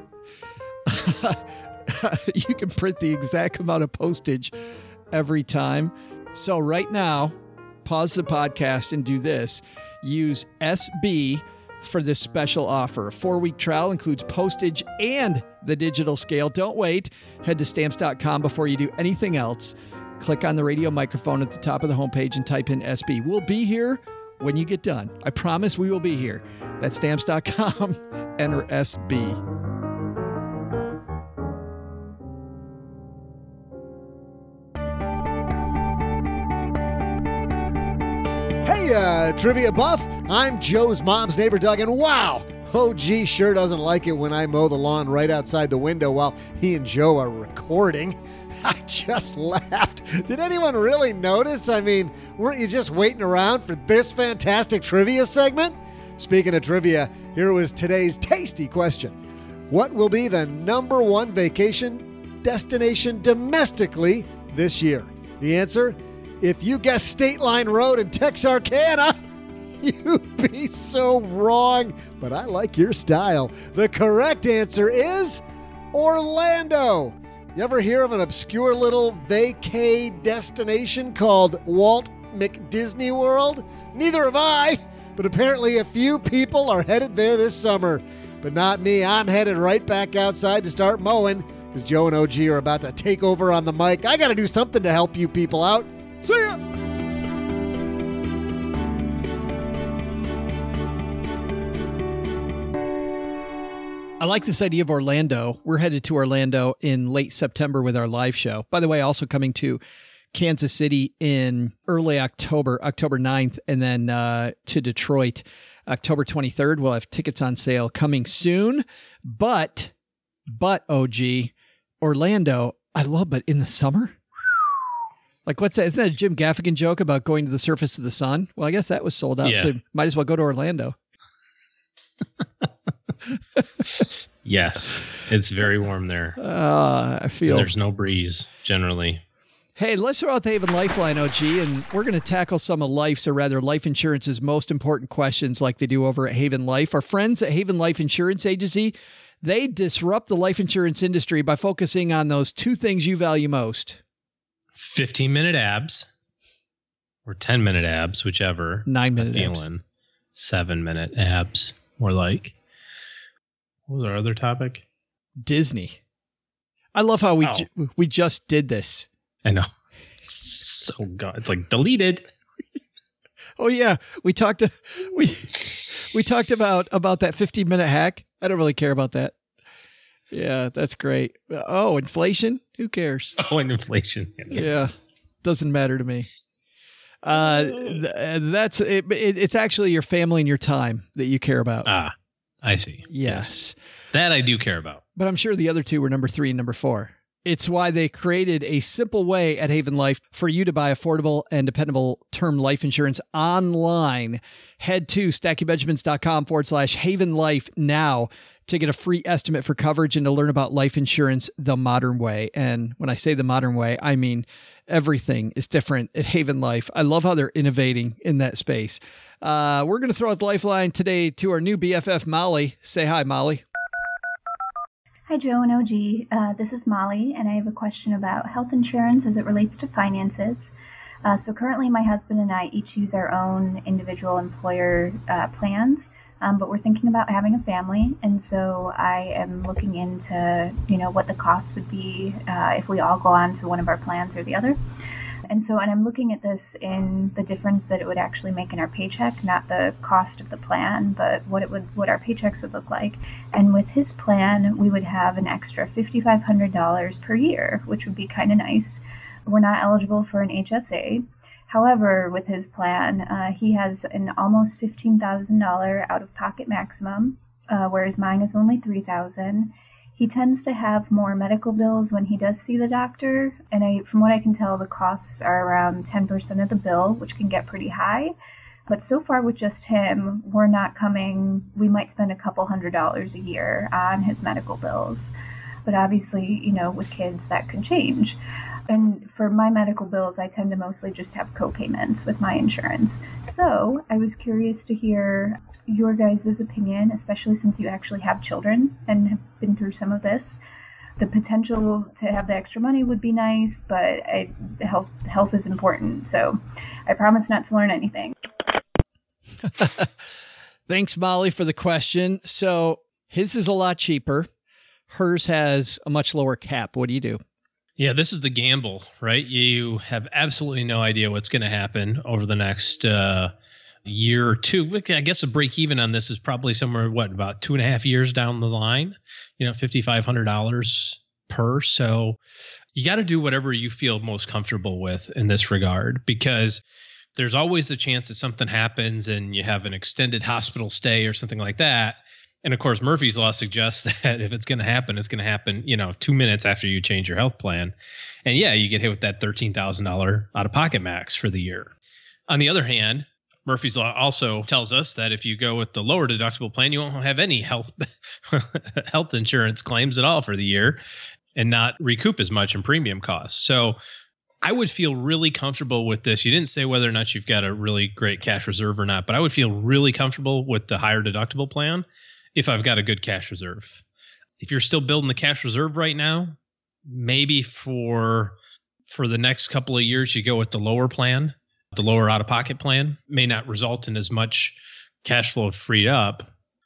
You can print the exact amount of postage every time. So right now, pause the podcast and do this. Use S B for this special offer. A four-week trial includes postage and the digital scale. Don't wait. Head to stamps dot com before you do anything else. Click on the radio microphone at the top of the homepage and type in S B. We'll be here when you get done. I promise we will be here. That's stamps dot com. Enter S B. uh, trivia buff. I'm Joe's mom's neighbor, Doug, and wow, O G sure doesn't like it when I mow the lawn right outside the window while he and Joe are recording. I just laughed. Did anyone really notice? I mean, weren't you just waiting around for this fantastic trivia segment? Speaking of trivia, here was today's tasty question. What will be the number one vacation destination domestically this year? The answer? If you guess State Line Road in Texarkana, you'd be so wrong, but I like your style. The correct answer is Orlando. You ever hear of an obscure little vacay destination called Walt McDisney World? Neither have I, but apparently a few people are headed there this summer. But not me. I'm headed right back outside to start mowing because Joe and O G are about to take over on the mic. I got to do something to help you people out. See ya! I like this idea of Orlando. We're headed to Orlando in late September with our live show. By the way, also coming to Kansas City in early October, October ninth, and then uh, to Detroit, October twenty-third. We'll have tickets on sale coming soon. But, but O G, Orlando, I love, but in the summer? Like, what's that? Isn't that a Jim Gaffigan joke about going to the surface of the sun? Well, I guess that was sold out, yeah. So might as well go to Orlando. Yes, it's very warm there. Uh, I feel and there's no breeze generally. Hey, let's throw out the Haven Lifeline, O G, and we're going to tackle some of life's, or rather life insurance's most important questions like they do over at Haven Life. Our friends at Haven Life Insurance Agency, they disrupt the life insurance industry by focusing on those two things you value most. fifteen minute abs or ten minute abs, whichever. Nine minute I'm abs. Feeling seven minute abs, more like. What was our other topic? Disney. I love how we oh. ju- we just did this. I know. So God, it's like deleted. Oh yeah, we talked to, we we talked about about that fifteen minute hack. I don't really care about that. Yeah, that's great. Oh, inflation? Who cares? Oh, and inflation. Yeah, yeah. Doesn't matter to me. Uh, th- that's it, it. It's actually your family and your time that you care about. Ah, I see. Yes. yes. That I do care about. But I'm sure the other two were number three and number four. It's why they created a simple way at Haven Life for you to buy affordable and dependable term life insurance online. Head to stackingbenjamins.com forward slash Haven Life now to get a free estimate for coverage and to learn about life insurance the modern way. And when I say the modern way, I mean everything is different at Haven Life. I love how they're innovating in that space. Uh, we're going to throw out the lifeline today to our new B F F, Molly. Say hi, Molly. Hi, Joe and O G. Uh, this is Molly, and I have a question about health insurance as it relates to finances. Uh, so currently, my husband and I each use our own individual employer uh, plans, um, but we're thinking about having a family, and so I am looking into, you know, what the cost would be uh, if we all go on to one of our plans or the other. And so, and I'm looking at this in the difference that it would actually make in our paycheck, not the cost of the plan, but what it would, what our paychecks would look like. And with his plan, we would have an extra five thousand five hundred dollars per year, which would be kind of nice. We're not eligible for an H S A. However, with his plan, uh, he has an almost fifteen thousand dollars out-of-pocket maximum, uh, whereas mine is only three thousand dollars. He tends to have more medical bills when he does see the doctor, and I, from what I can tell, the costs are around ten percent of the bill, which can get pretty high. But so far with just him, we're not coming, we might spend a couple hundred dollars a year on his medical bills. But obviously, you know, with kids, that could change. And for my medical bills, I tend to mostly just have co-payments with my insurance. So I was curious to hear your guys' opinion, especially since you actually have children and have been through some of this. The potential to have the extra money would be nice, but I, health health is important. So I promise not to learn anything. Thanks, Molly, for the question. So his is a lot cheaper. Hers has a much lower cap. What do you do? Yeah, this is the gamble, right? You have absolutely no idea what's going to happen over the next uh, year or two. I guess a break even on this is probably somewhere, what, about two and a half years down the line, you know, five thousand five hundred dollars per. So you got to do whatever you feel most comfortable with in this regard, because there's always a chance that something happens and you have an extended hospital stay or something like that. And of course, Murphy's Law suggests that if it's going to happen, it's going to happen, you know, two minutes after you change your health plan. And yeah, you get hit with that thirteen thousand dollars out-of-pocket max for the year. On the other hand, Murphy's Law also tells us that if you go with the lower deductible plan, you won't have any health health insurance claims at all for the year and not recoup as much in premium costs. So I would feel really comfortable with this. You didn't say whether or not you've got a really great cash reserve or not, but I would feel really comfortable with the higher deductible plan if I've got a good cash reserve. If you're still building the cash reserve right now, maybe for for the next couple of years, you go with the lower plan. The lower out-of-pocket plan may not result in as much cash flow freed up,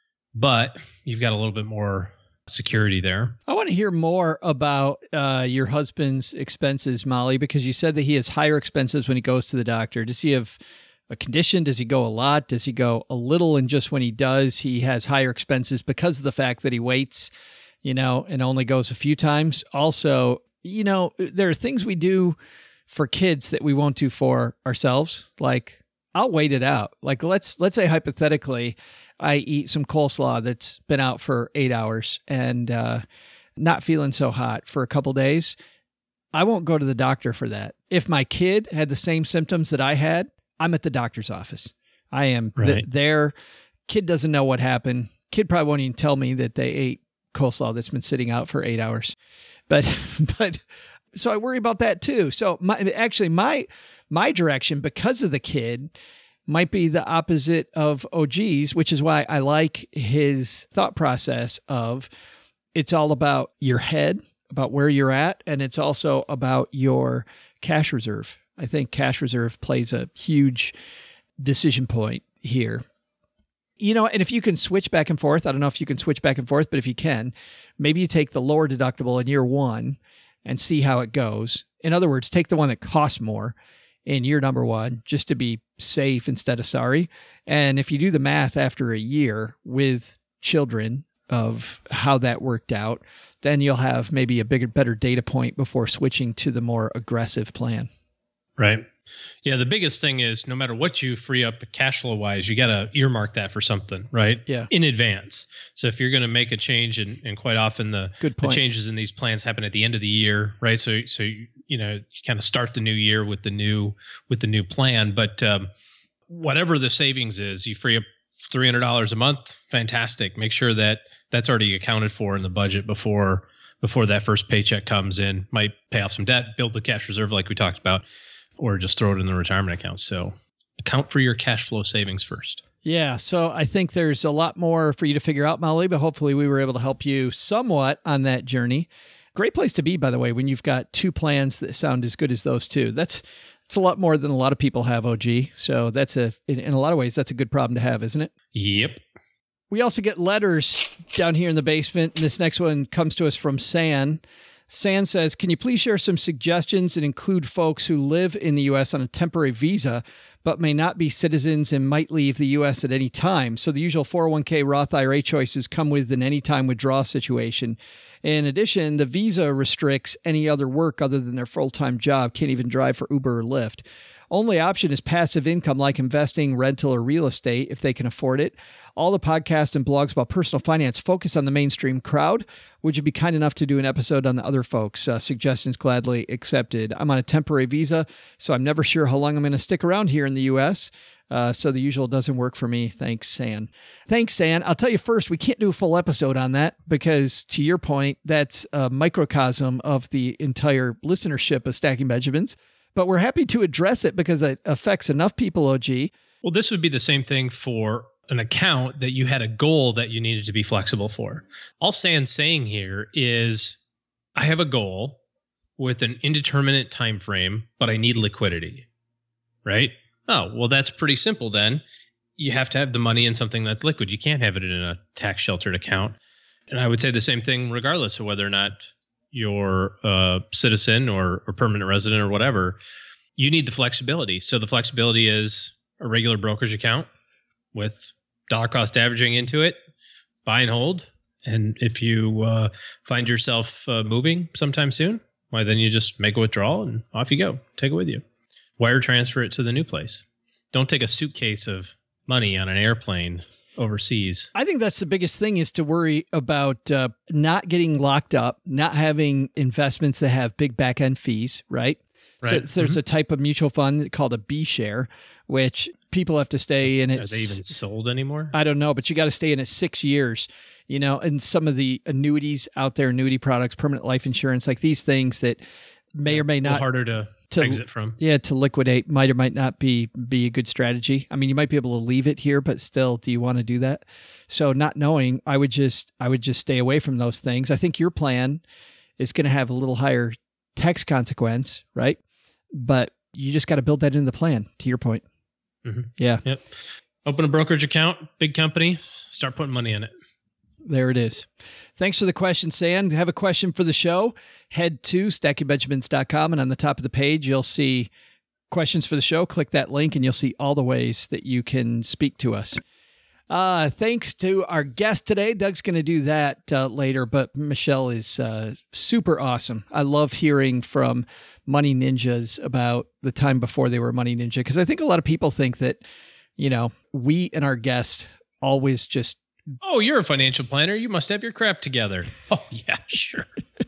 but you've got a little bit more security there. I want to hear more about uh, your husband's expenses, Molly, because you said that he has higher expenses when he goes to the doctor. Does he have a condition? Does he go a lot? Does he go a little? And just when he does, he has higher expenses because of the fact that he waits, you know, and only goes a few times. Also, you know, there are things we do for kids that we won't do for ourselves. Like, I'll wait it out. Like, let's, let's say hypothetically, I eat some coleslaw that's been out for eight hours and uh, not feeling so hot for a couple days. I won't go to the doctor for that. If my kid had the same symptoms that I had, I'm at the doctor's office. I am right. th- there. Kid doesn't know what happened. Kid probably won't even tell me that they ate coleslaw that's been sitting out for eight hours. But, but, so I worry about that too. So my, actually my, my direction because of the kid might be the opposite of O G's, which is why I like his thought process of it's all about your head, about where you're at. And it's also about your cash reserve. I think cash reserve plays a huge decision point here. You know, and if you can switch back and forth, I don't know if you can switch back and forth, but if you can, maybe you take the lower deductible in year one and see how it goes. In other words, take the one that costs more in year number one, just to be safe instead of sorry. And if you do the math after a year with children of how that worked out, then you'll have maybe a bigger, better data point before switching to the more aggressive plan. Right. Yeah. The biggest thing is no matter what you free up cash flow wise, you got to earmark that for something, right? Yeah. In advance. So if you're going to make a change, and, and quite often the, Good the point. changes in these plans happen at the end of the year, right? So, so, you, you know, you kind of start the new year with the new, with the new plan, but um, whatever the savings is, you free up three hundred dollars a month. Fantastic. Make sure that that's already accounted for in the budget before, before that first paycheck comes in. Might pay off some debt, build the cash reserve like we talked about, or just throw it in the retirement account. So account for your cash flow savings first. Yeah. So I think there's a lot more for you to figure out, Molly, but hopefully we were able to help you somewhat on that journey. Great place to be, by the way, when you've got two plans that sound as good as those two. That's, that's a lot more than a lot of people have, O G. So that's a, in, in a lot of ways, that's a good problem to have, isn't it? Yep. We also get letters down here in the basement. This next one comes to us from San. San says, can you please share some suggestions and include folks who live in the U S on a temporary visa, but may not be citizens and might leave the U S at any time? So the usual four oh one k Roth I R A choices come with an anytime withdrawal situation. In addition, the visa restricts any other work other than their full-time job. Can't even drive for Uber or Lyft. Only option is passive income like investing, rental, or real estate if they can afford it. All the podcasts and blogs about personal finance focus on the mainstream crowd. Would you be kind enough to do an episode on the other folks? Uh, suggestions gladly accepted. I'm on a temporary visa, so I'm never sure how long I'm going to stick around here in the U S, uh, so the usual doesn't work for me. Thanks, San. Thanks, San. I'll tell you first, we can't do a full episode on that because, to your point, that's a microcosm of the entire listenership of Stacking Benjamins. But we're happy to address it because it affects enough people, O G. Well, this would be the same thing for an account that you had a goal that you needed to be flexible for. All San's saying here is, I have a goal with an indeterminate time frame, but I need liquidity, right? Oh, well, that's pretty simple then. You have to have the money in something that's liquid. You can't have it in a tax sheltered account. And I would say the same thing regardless of whether or not you're a citizen or, or permanent resident or whatever. You need the flexibility. So the flexibility is a regular brokerage account with dollar cost averaging into it, buy and hold. And if you uh, find yourself uh, moving sometime soon, why then you just make a withdrawal and off you go. Take it with you. Wire transfer it to the new place. don't take a suitcase of money on an airplane overseas. I think that's the biggest thing, is to worry about uh, not getting locked up, not having investments that have big back end fees, right? Right. So there's Mm-hmm. a type of mutual fund called a B share, which people have to stay in it. Are they even sold anymore? I don't know, but you got to stay in it six years, you know, and some of the annuities out there, annuity products, permanent life insurance, like these things that may or may A little not harder to, to exit from. Yeah, to liquidate might or might not be be a good strategy. I mean, you might be able to leave it here, but still, do you want to do that? So not knowing, I would just I would just stay away from those things. I think your plan is going to have a little higher tax consequence, right? But you just got to build that into the plan, to your point. Mm-hmm. Yeah. Yep. Open a brokerage account, big company, start putting money in it. There it is. Thanks for the question, Sam. Have a question for the show? Head to stacking benjamins dot com, and on the top of the page, you'll see questions for the show. Click that link, and you'll see all the ways that you can speak to us. Uh, thanks to our guest today. Doug's going to do that uh, later, but Michelle is uh, super awesome. I love hearing from money ninjas about the time before they were money ninja, because I think a lot of people think that, you know, we and our guest always just Oh, you're a financial planner. You must have your crap together. Oh, yeah, sure.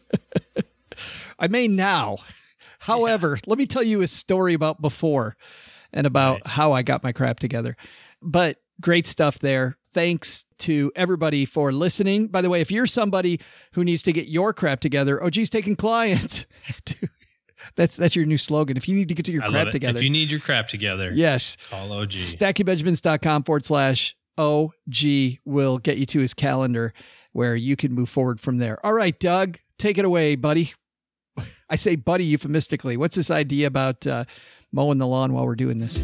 I may now. However, yeah. Let me tell you a story about before and about right. how I got my crap together. But great stuff there. Thanks to everybody for listening. By the way, if you're somebody who needs to get your crap together, O G's taking clients. That's that's your new slogan. If you need to get to your I crap together. If you need your crap together. Yes. Call O G. stacking benjamins dot com forward slash O G will get you to his calendar where you can move forward from there. All right, Doug, take it away, buddy. I say buddy euphemistically. What's this idea about uh, mowing the lawn while we're doing this?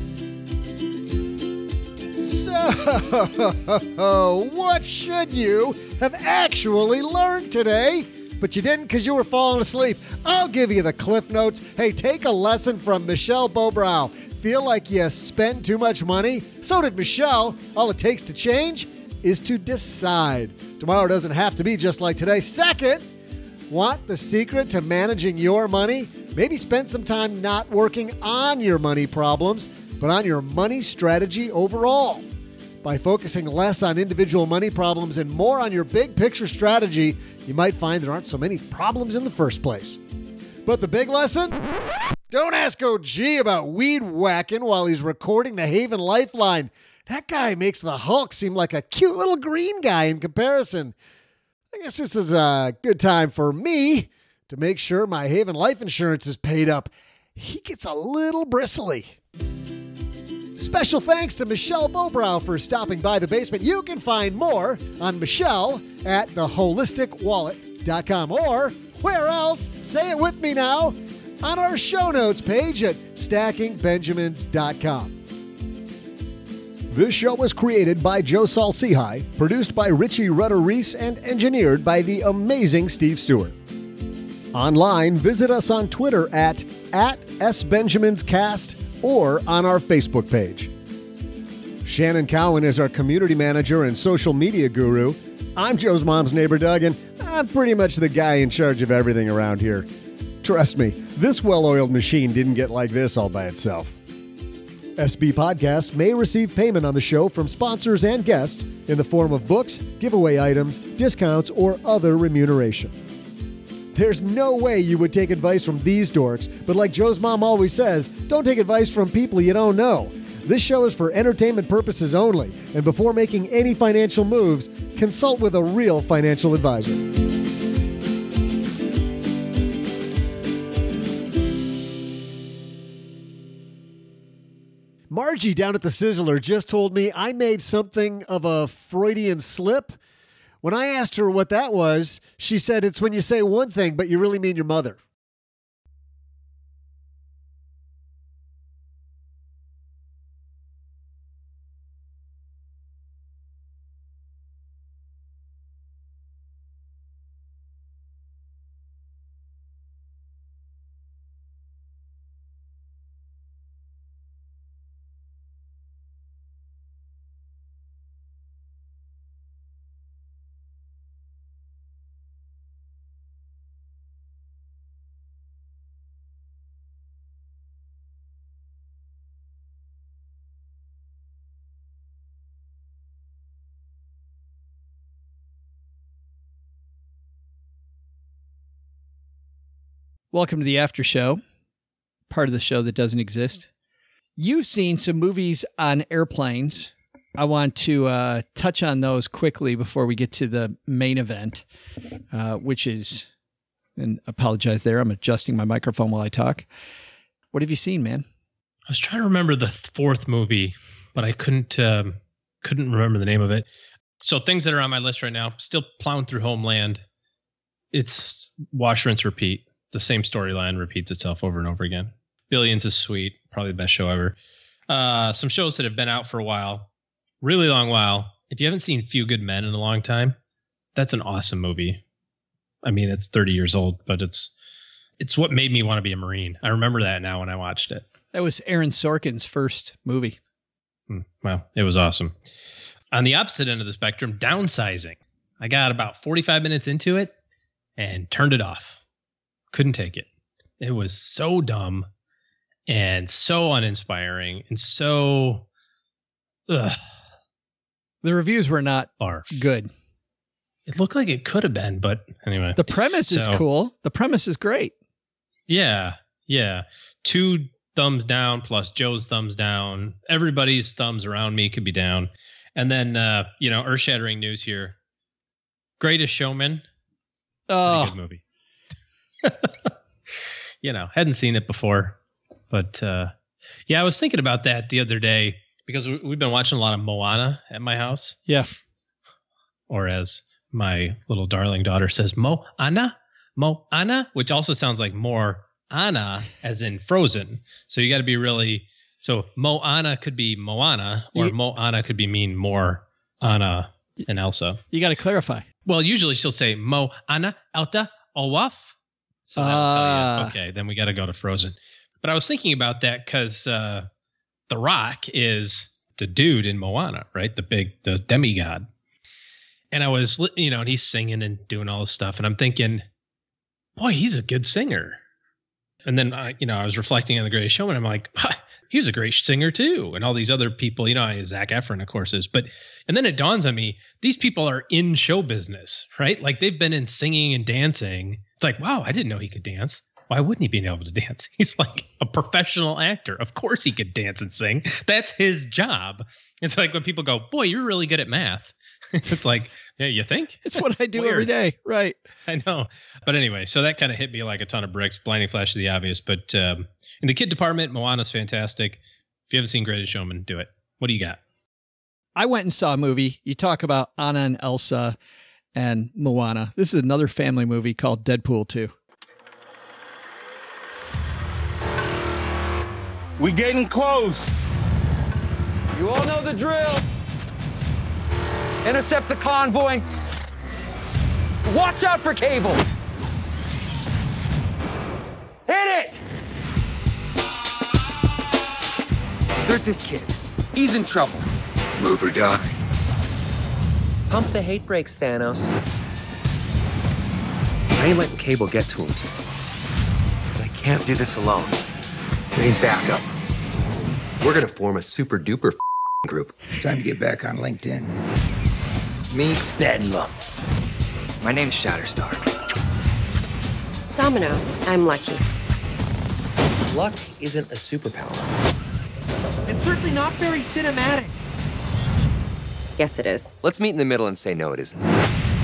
So, what should you have actually learned today? But you didn't because you were falling asleep. I'll give you the Cliff Notes. Hey, take a lesson from Michelle Bobrow. Feel like you spent too much money? So did Michelle. All it takes to change is to decide. Tomorrow doesn't have to be just like today. Second, want the secret to managing your money? Maybe spend some time not working on your money problems, but on your money strategy overall. By focusing less on individual money problems and more on your big picture strategy, you might find there aren't so many problems in the first place. But the big lesson? Don't ask O G about weed whacking while he's recording the Haven Lifeline. That guy makes the Hulk seem like a cute little green guy in comparison. I guess this is a good time for me to make sure my Haven life insurance is paid up. He gets a little bristly. Special thanks to Michelle Bobrow for stopping by the basement. You can find more on Michelle at the holistic wallet dot com or where else? Say it with me now. On our show notes page at stacking benjamins dot com. This show was created by Joe Saul-Sehy, produced by Richie Rutter-Reese, and engineered by the amazing Steve Stewart. Online, visit us on Twitter at, at SBenjaminsCast or on our Facebook page. Shannon Cowan is our community manager and social media guru. I'm Joe's mom's neighbor, Doug, and I'm pretty much the guy in charge of everything around here. Trust me, this well-oiled machine didn't get like this all by itself. S B Podcasts may receive payment on the show from sponsors and guests in the form of books, giveaway items, discounts, or other remuneration. There's no way you would take advice from these dorks, but like Joe's mom always says, don't take advice from people you don't know. This show is for entertainment purposes only, and before making any financial moves, consult with a real financial advisor. Margie down at the Sizzler just told me I made something of a Freudian slip. When I asked her what that was, she said it's when you say one thing, but you really mean your mother. Welcome to the after show, part of the show that doesn't exist. You've seen some movies on airplanes. I want to uh, touch on those quickly before we get to the main event, uh, which is, and apologize there, I'm adjusting my microphone while I talk. What have you seen, man? I was trying to remember the fourth movie, but I couldn't um, couldn't remember the name of it. So things that are on my list right now, still plowing through Homeland. It's wash, rinse, repeat. The same storyline repeats itself over and over again. Billions is sweet. Probably the best show ever. Uh, some shows that have been out for a while. Really long while. If you haven't seen Few Good Men in a long time, that's an awesome movie. I mean, it's thirty years old, but it's it's what made me want to be a Marine. I remember that now when I watched it. That was Aaron Sorkin's first movie. Mm, well, it was awesome. On the opposite end of the spectrum, Downsizing. I got about forty-five minutes into it and turned it off. Couldn't take it. It was so dumb and so uninspiring and so... Ugh. The reviews were not Barf. good. It looked like it could have been, but anyway. The premise so, is cool. The premise is great. Yeah, yeah. Two thumbs down plus Joe's thumbs down. Everybody's thumbs around me could be down. And then, uh, you know, earth-shattering news here. Greatest Showman. Oh. Pretty good movie. You know, hadn't seen it before. But, uh, yeah, I was thinking about that the other day because we, we've been watching a lot of Moana at my house. Yeah. Or as my little darling daughter says, Moana, Moana, which also sounds like more Anna as in Frozen. So you got to be really, so Moana could be Moana or you, Moana could be mean more Anna and Elsa. You got to clarify. Well, usually she'll say Moana, Elta, Olaf. So that'll uh, tell you, okay, then we got to go to Frozen. But I was thinking about that because uh, The Rock is the dude in Moana, right? The big, the demigod. And I was, you know, and he's singing and doing all this stuff. And I'm thinking, boy, he's a good singer. And then, I, you know, I was reflecting on The Greatest Showman. I'm like, he was a great singer, too. And all these other people, you know, Zac Efron, of course, is. But, and then it dawns on me, these people are in show business, right? Like they've been in singing and dancing. It's like, wow, I didn't know he could dance. Why wouldn't he be able to dance? He's like a professional actor. Of course he could dance and sing. That's his job. It's like when people go, boy, you're really good at math. It's like, yeah, you think? It's what I do Weird. every day. Right. I know. But anyway, so that kind of hit me like a ton of bricks, blinding flash of the obvious. But um, in the kid department, Moana's fantastic. If you haven't seen Greatest Showman, do it. What do you got? I went and saw a movie. You talk about Anna and Elsa and Moana. This is another family movie called Deadpool two. We getting close. You all know the drill. Intercept the convoy. Watch out for Cable. Hit it! There's this kid. He's in trouble. Move or die. Pump the hate brakes, Thanos. I ain't letting Cable get to him. But I can't do this alone. We need backup. We're gonna form a super duper group. It's time to get back on LinkedIn. Meet Bedlam. My name's Shatterstar. Domino, I'm Lucky. Luck isn't a superpower. And certainly not very cinematic. Yes, it is. Let's meet in the middle and say no, it isn't.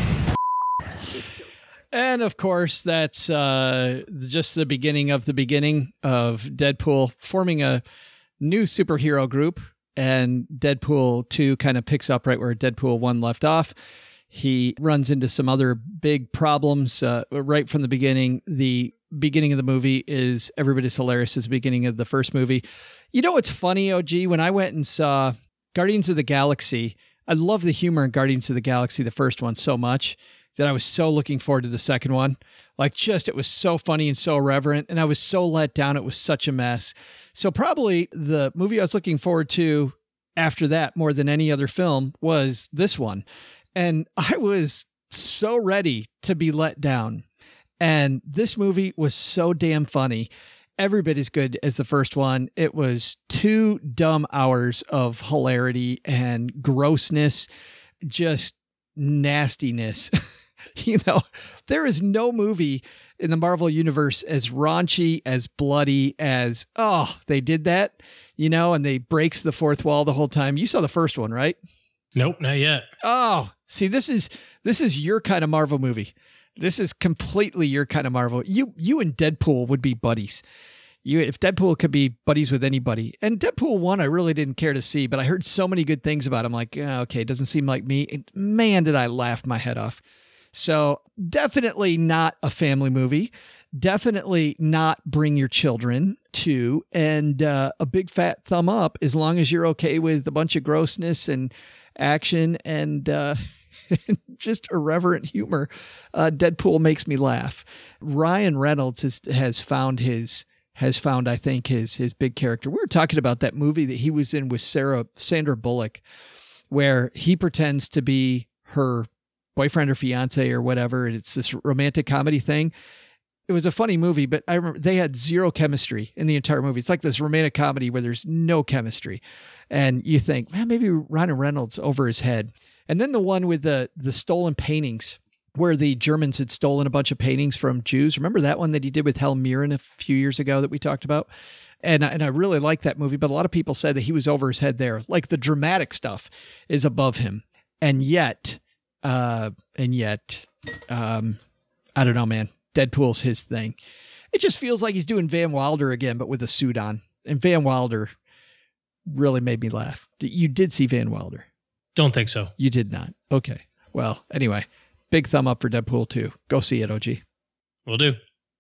And of course, that's uh, just the beginning of the beginning of Deadpool forming a new superhero group. And Deadpool two kind of picks up right where Deadpool one left off. He runs into some other big problems uh, right from the beginning. The beginning of the movie is everybody's hilarious as the beginning of the first movie. You know what's funny, O G? When I went and saw Guardians of the Galaxy, I love the humor in Guardians of the Galaxy, the first one, so much that I was so looking forward to the second one. Like just, it was so funny and so irreverent. And I was so let down. It was such a mess. So probably the movie I was looking forward to after that more than any other film was this one. And I was so ready to be let down. And this movie was so damn funny. Every bit as good as the first one. It was two dumb hours of hilarity and grossness, just nastiness. You know, there is no movie in the Marvel universe as raunchy, as bloody as, oh, they did that, you know, and they breaks the fourth wall the whole time. You saw the first one, right? Nope, not yet. Oh, see, this is, this is your kind of Marvel movie. This is completely your kind of Marvel. You, you and Deadpool would be buddies. You, if Deadpool could be buddies with anybody. And Deadpool one, I really didn't care to see, but I heard so many good things about him. Like, yeah, okay, doesn't seem like me. And man, did I laugh my head off. So definitely not a family movie. Definitely not bring your children to. And uh, a big fat thumb up as long as you're okay with a bunch of grossness and action and uh, just irreverent humor. Uh, Deadpool makes me laugh. Ryan Reynolds has, has found his... has found, I think, his his big character. We were talking about that movie that he was in with Sarah Sandra Bullock, where he pretends to be her boyfriend or fiance or whatever, and it's this romantic comedy thing. It was a funny movie, but I remember they had zero chemistry in the entire movie. It's like this romantic comedy where there's no chemistry. And you think, man, maybe Ryan Reynolds over his head. And then the one with the the stolen paintings, where the Germans had stolen a bunch of paintings from Jews. Remember that one that he did with Helen Mirren a few years ago that we talked about? And, and I really like that movie, but a lot of people said that he was over his head there. Like the dramatic stuff is above him. And yet, uh, and yet, um, I don't know, man, Deadpool's his thing. It just feels like he's doing Van Wilder again, but with a suit on. And Van Wilder really made me laugh. You did see Van Wilder? Don't think so. You did not. Okay. Well, anyway. Big thumb up for Deadpool two. Go see it, O G. Will do.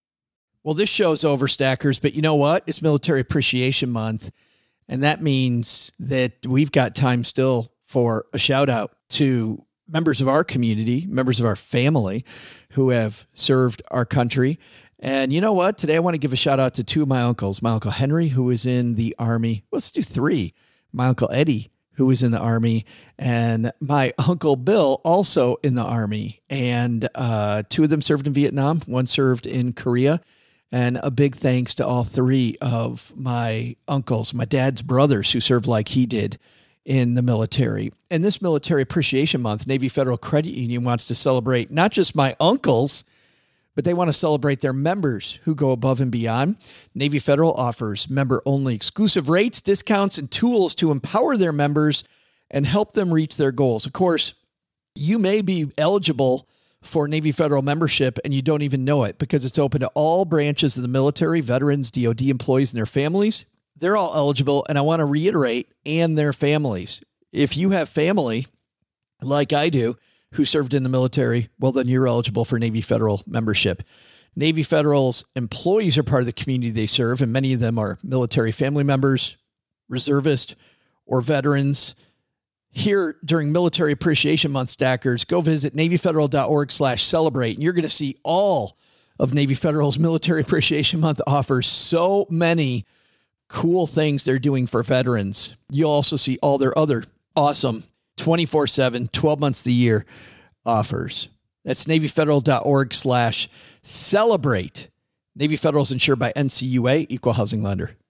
Well, this show's over, Stackers, but you know what? It's Military Appreciation Month, and that means that we've got time still for a shout out to members of our community, members of our family who have served our country. And you know what? Today I want to give a shout out to two of my uncles. My Uncle Henry, who was in the Army. Let's do three. My Uncle Eddie, who was in the Army, and my Uncle Bill, also in the Army. And uh, two of them served in Vietnam. One served in Korea. And a big thanks to all three of my uncles, my dad's brothers, who served like he did in the military. And this Military Appreciation Month, Navy Federal Credit Union wants to celebrate not just my uncles, but they want to celebrate their members who go above and beyond. Navy Federal offers member-only exclusive rates, discounts, and tools to empower their members and help them reach their goals. Of course, you may be eligible for Navy Federal membership and you don't even know it because it's open to all branches of the military, veterans, D O D employees, and their families. They're all eligible, and I want to reiterate, and their families. If you have family, like I do, who served in the military, well, then you're eligible for Navy Federal membership. Navy Federal's employees are part of the community they serve, and many of them are military family members, reservists, or veterans. Here during Military Appreciation Month, Stackers, go visit NavyFederal.org slash celebrate, and you're going to see all of Navy Federal's Military Appreciation Month offers so many cool things they're doing for veterans. You'll also see all their other awesome twenty-four seven, twelve months of the year offers. That's NavyFederal.org slash celebrate. Navy Federal is insured by N C U A, Equal Housing Lender.